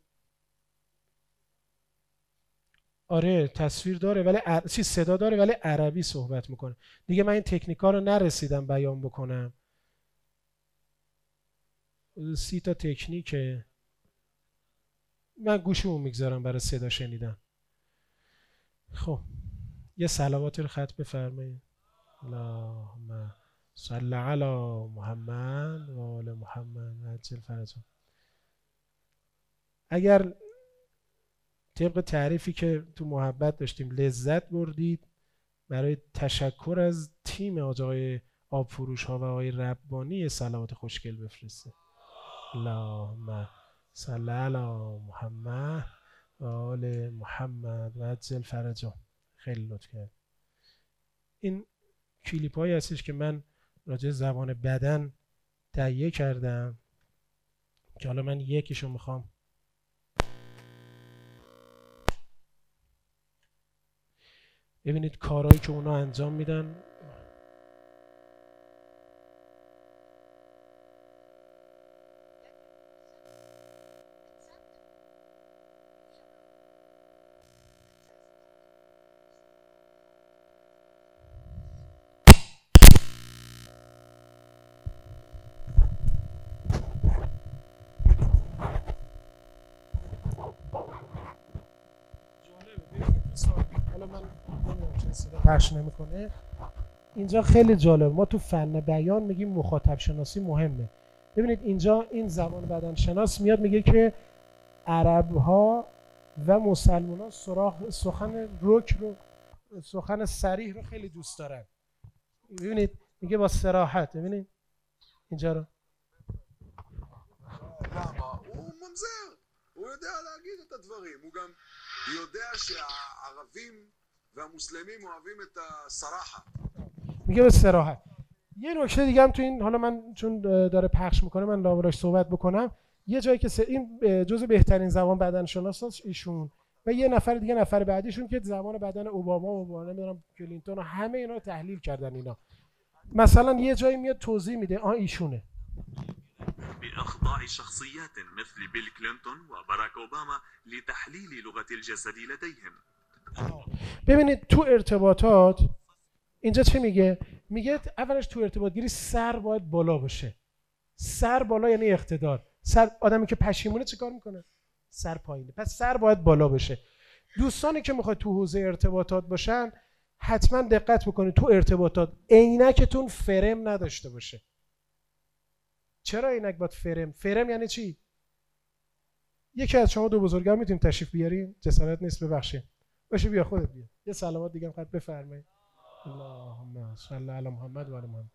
آره تصویر داره ولی صدا داره ولی عربی صحبت میکنه. دیگه من این تکنیکا رو نرسیدم بیان بکنم. 30 تا تکنیکه. من گوشمو میگذارم برای صدا شنیدن. خب یه صلوات رو خط بفرمایید. اللهم صل علی محمد و آل محمد عجل فرجهم. اگر طبق تعریفی که تو محبت داشتیم لذت بردید، برای تشکر از تیم آقای آبفروش ها و آقای ربانی صلوات خوشگل بفرسته. اللهم صل علی محمد و آل محمد و عجل فرجهم. خیلی لطف کرد. این کلیپ هایی هستش که من راجع زبان بدن تهیه کردم که حالا من یکیشو میخوام ببینید کارهایی که اونا انجام میدن. حالا من نمیدونم چه صدا پخش نمیکنه. اینجا خیلی جالب، ما تو فن بیان میگیم مخاطب شناسی مهمه. ببینید اینجا این زبان بدنشناس میاد میگه که عرب‌ها و مسلمان‌ها سخن رک رو، سخن صریح رو خیلی دوست دارن. ببینید میگه با صراحت. ببینید اینجا رو הוא ממזר, הוא יודע להגיד את הדברים, הוא גם יודע שהערבים והמוסלמים אוהבים את הסרחה. میگه به صراحت. یه نکته دیگه هم تو این، حالا من چون داره پخش میکنه من لابراش صحبت بکنم، یه جایی که این جزء بهترین زبان بدنشناساست ایشون و یه نفر دیگه، نفر بعدیشون که زبان بدن اوباما و نمیدونم کلینتون و همه اینا رو تحلیل کردن. اینا مثلا یه جایی میاد توضیح میده ایشونه بإخضاع شخصيات مثل بيل كلينتون وباراك أوباما لتحليل لغة الجسد لديهم. ببینید تو ارتباطات اینجا چه میگه؟ میگه اولش تو ارتباط گیری سر باید بالا باشه. سر بالا یعنی اقتدار. سر، آدمی که پشیمونه چه کار میکنه؟ سر پایینه. پس سر باید بالا بشه. دوستانی که میخواد تو حوزه ارتباطات باشن حتما دقت بکنید تو ارتباطات عینکتون فرم نداشته باشه. چرا عینک باید فرم؟ فرم یعنی چی؟ یکی از شما دو بزرگوار میتونیم تشریف بیارین؟ جسارت نیست ببخشید. باشه بیا خودت بیا. یه سلامات دیگه هم خواهد بفرمایید. اللهم صل علی محمد و علی محمد.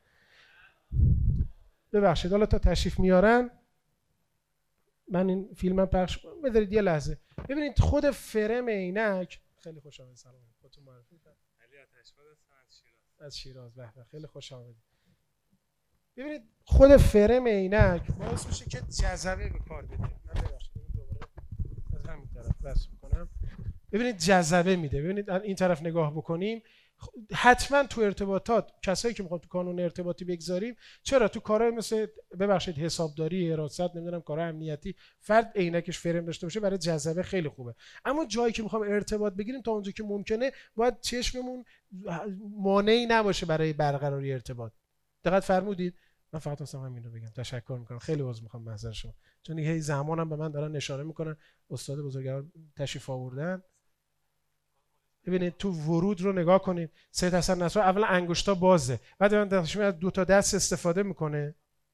ببخشید حالا تا تشریف میارن من این فیلمم پخش بذارید یه لحظه. ببینید خود فرم عینک، خیلی خوش آمدید. سلام علیکم. خودتون معرفی کنید. علی آتش‌باد از شیراز. از شیراز. به خیلی خوش آمدید. ببینید خود فرم عینک باعث میشه که جذبه به کار بده. من ببخشید دوباره از همین طرف بس میکنم. ببینید جذبه میده. ببینید این طرف نگاه بکنیم. حتما تو ارتباطات کسایی که میخوان تو کانون ارتباطی بگذاریم، چرا تو کارهای مثل ببخشید حسابداری، حراست، نمیدونم کارهای امنیتی، فرد عینکش فرم داشته باشه برای جذبه خیلی خوبه. اما جایی که میخوام ارتباط بگیریم تا اونجا که ممکنه باید چشممون مانعی نباشه برای برقراری ارتباط. دقت فرمودید؟ من فقط واسه همین رو بگم. تشکر میکنم. خیلی عذر میخوام معذرت شما، چون دیگه هی زمانم به من دارن اشاره میکنن. استاد بزرگوار تشریف آوردن. ببینید تو ورود رو نگاه کنید. سید حسن نصرالله اولا انگشتا بازه، بعد من دستش از دو تا دست استفاده میکنه.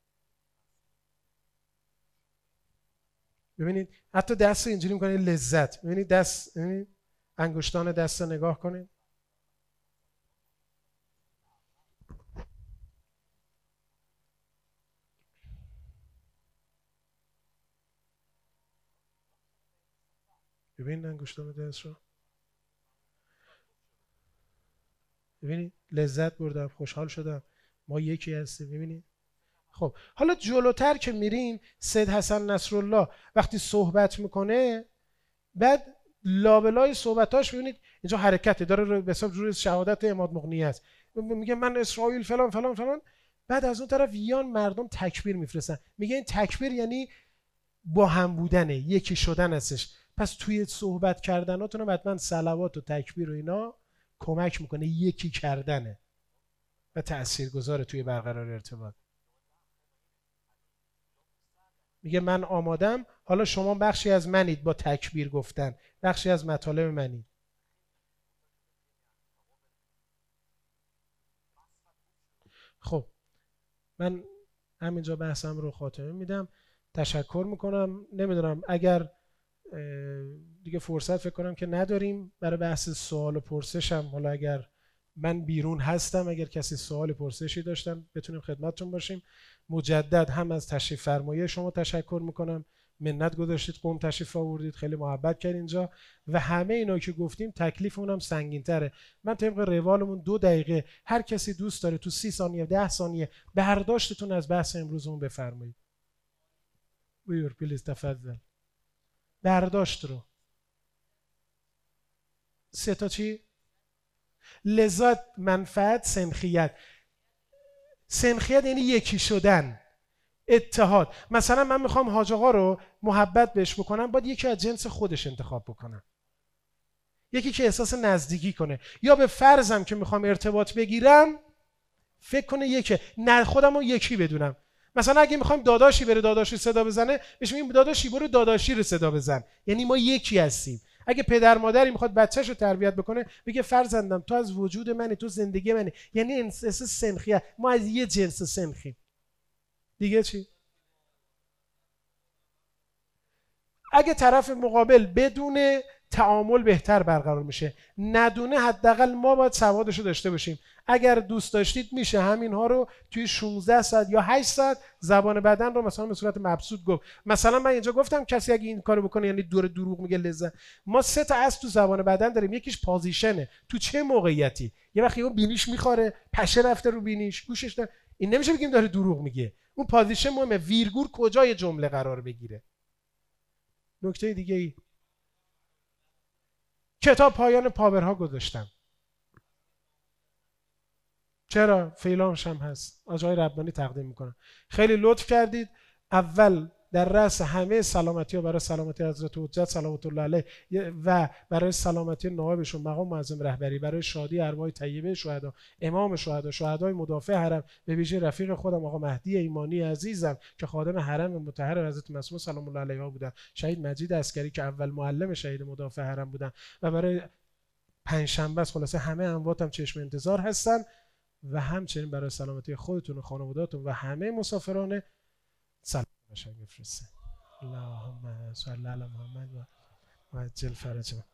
ببینید حتی دست اینجوری میکنه لذت. ببینید دست، ببینید انگشتان دست رو نگاه کنید. ببینید انگشتان دست رو. ببینید لذت بردم، خوشحال شدم، ما یکی هستیم. ببینید. خب حالا جلوتر که میریم سید حسن نصرالله وقتی صحبت میکنه، بعد لابلای صحبتاش ببینید اینجا حرکته داره به حساب روی شهادت عماد مغنی است. میگه من اسرائیل فلان فلان فلان. بعد از اون طرف یان مردم تکبیر میفرستن. میگه این تکبیر یعنی با هم بودنه، یکی شدن هستش. پس توی صحبت کردناتون حتما صلوات و تکبیر و اینا کمک میکنه، یکی کردنه و تاثیرگذاره توی برقرار ارتباط. میگه من آمادم، حالا شما بخشی از منید با تکبیر گفتن، بخشی از مطالب منید. خب من همینجا بحثم رو خاتمه میدم. تشکر میکنم. نمیدونم اگر دیگه فرصت فکر کنم که نداریم برای بحث سوال و پرسشم. حالا اگر من بیرون هستم، اگر کسی سوال پرسشی داشتن بتونیم خدمتتون باشیم. مجدد هم از تشریف فرمایی شما تشکر میکنم. منت گذاشتید، قم تشریف آوردید، خیلی محبت کرد اینجا و همه اینا که گفتیم تکلیفمون هم سنگین‌تره. من طبق روالمون 2 دقیقه هر کسی دوست داره تو 30 ثانیه 10 ثانیه برداشتتون از بحث امروزمون بفرمایید. بور پلیز تفضل. برداشت رو 3 تا چی؟ لذت، منفعت، سنخیت. سنخیت یعنی یکی شدن، اتحاد. مثلا من میخوام حاج آقا رو محبت بهش بکنم، باید یکی از جنس خودش انتخاب بکنم، یکی که احساس نزدیکی کنه. یا به فرضم که میخوام ارتباط بگیرم فکر کنه یکی، نه خودم رو یکی بدونم. مثلا اگه میخوایم داداشی بره داداشی صدا بزنه، بهش میگیم داداشی برو داداشی رو صدا بزن، یعنی ما یکی هستیم. اگه پدر مادری میخواد بچه‌ش رو تربیت بکنه بگه فرزندم تو از وجود منی، تو زندگی منی، یعنی احساس سنخیه، ما از یه جنس سنخیم. دیگه چی؟ اگه طرف مقابل بدون تعامل بهتر برقرار میشه، ندونه حداقل ما باید سوادشو داشته باشیم. اگر دوست داشتید میشه همینها رو توی 16 ساعت یا 8 ساعت زبان بدن رو مثلا به صورت مبسوط گفت. مثلا من اینجا گفتم کسی اگه این کارو بکنه یعنی دروغ میگه لذت. ما 3 تا اصل تو زبان بدن داریم. یکیش پوزیشنه، تو چه موقعیتی. یه وقتی اون بینیش میخوره، پشه رفته رو بینیش، گوشش داره، این نمیشه بگیم داره دروغ میگه. اون پوزیشن مهمه، ویرگول کجای جمله قرار بگیره. نکته دیگه ای، کتاب پایان پاورها گذاشتم. چرا؟ فیلامش هم هست، آجای ربانی تقدیم میکنم. خیلی لطف کردید. اول در رأس همه سلامتی ها برای سلامتی حضرت حجت صلوات الله علیه و برای سلامتی نائبشون مقام معظم رهبری، برای شادی ارواح طیبه شهدا، امام شهدا، شهدای مدافع حرم، به ویژه رفیق خودم آقا مهدی ایمانی عزیزم که خادم حرم مطهر حضرت معصومه سلام الله علیها بودن، شهید مجید عسکری که اول معلم شهید مدافع حرم بودن، و برای پنجشنبه است. خلاصه همه امواتم چشم انتظار هستن و همچنین برای سلامتی خودتون و خانواده‌تون و همه مسافران سلام بفرستید. اللهم صل علی محمد و عجل فرجهم.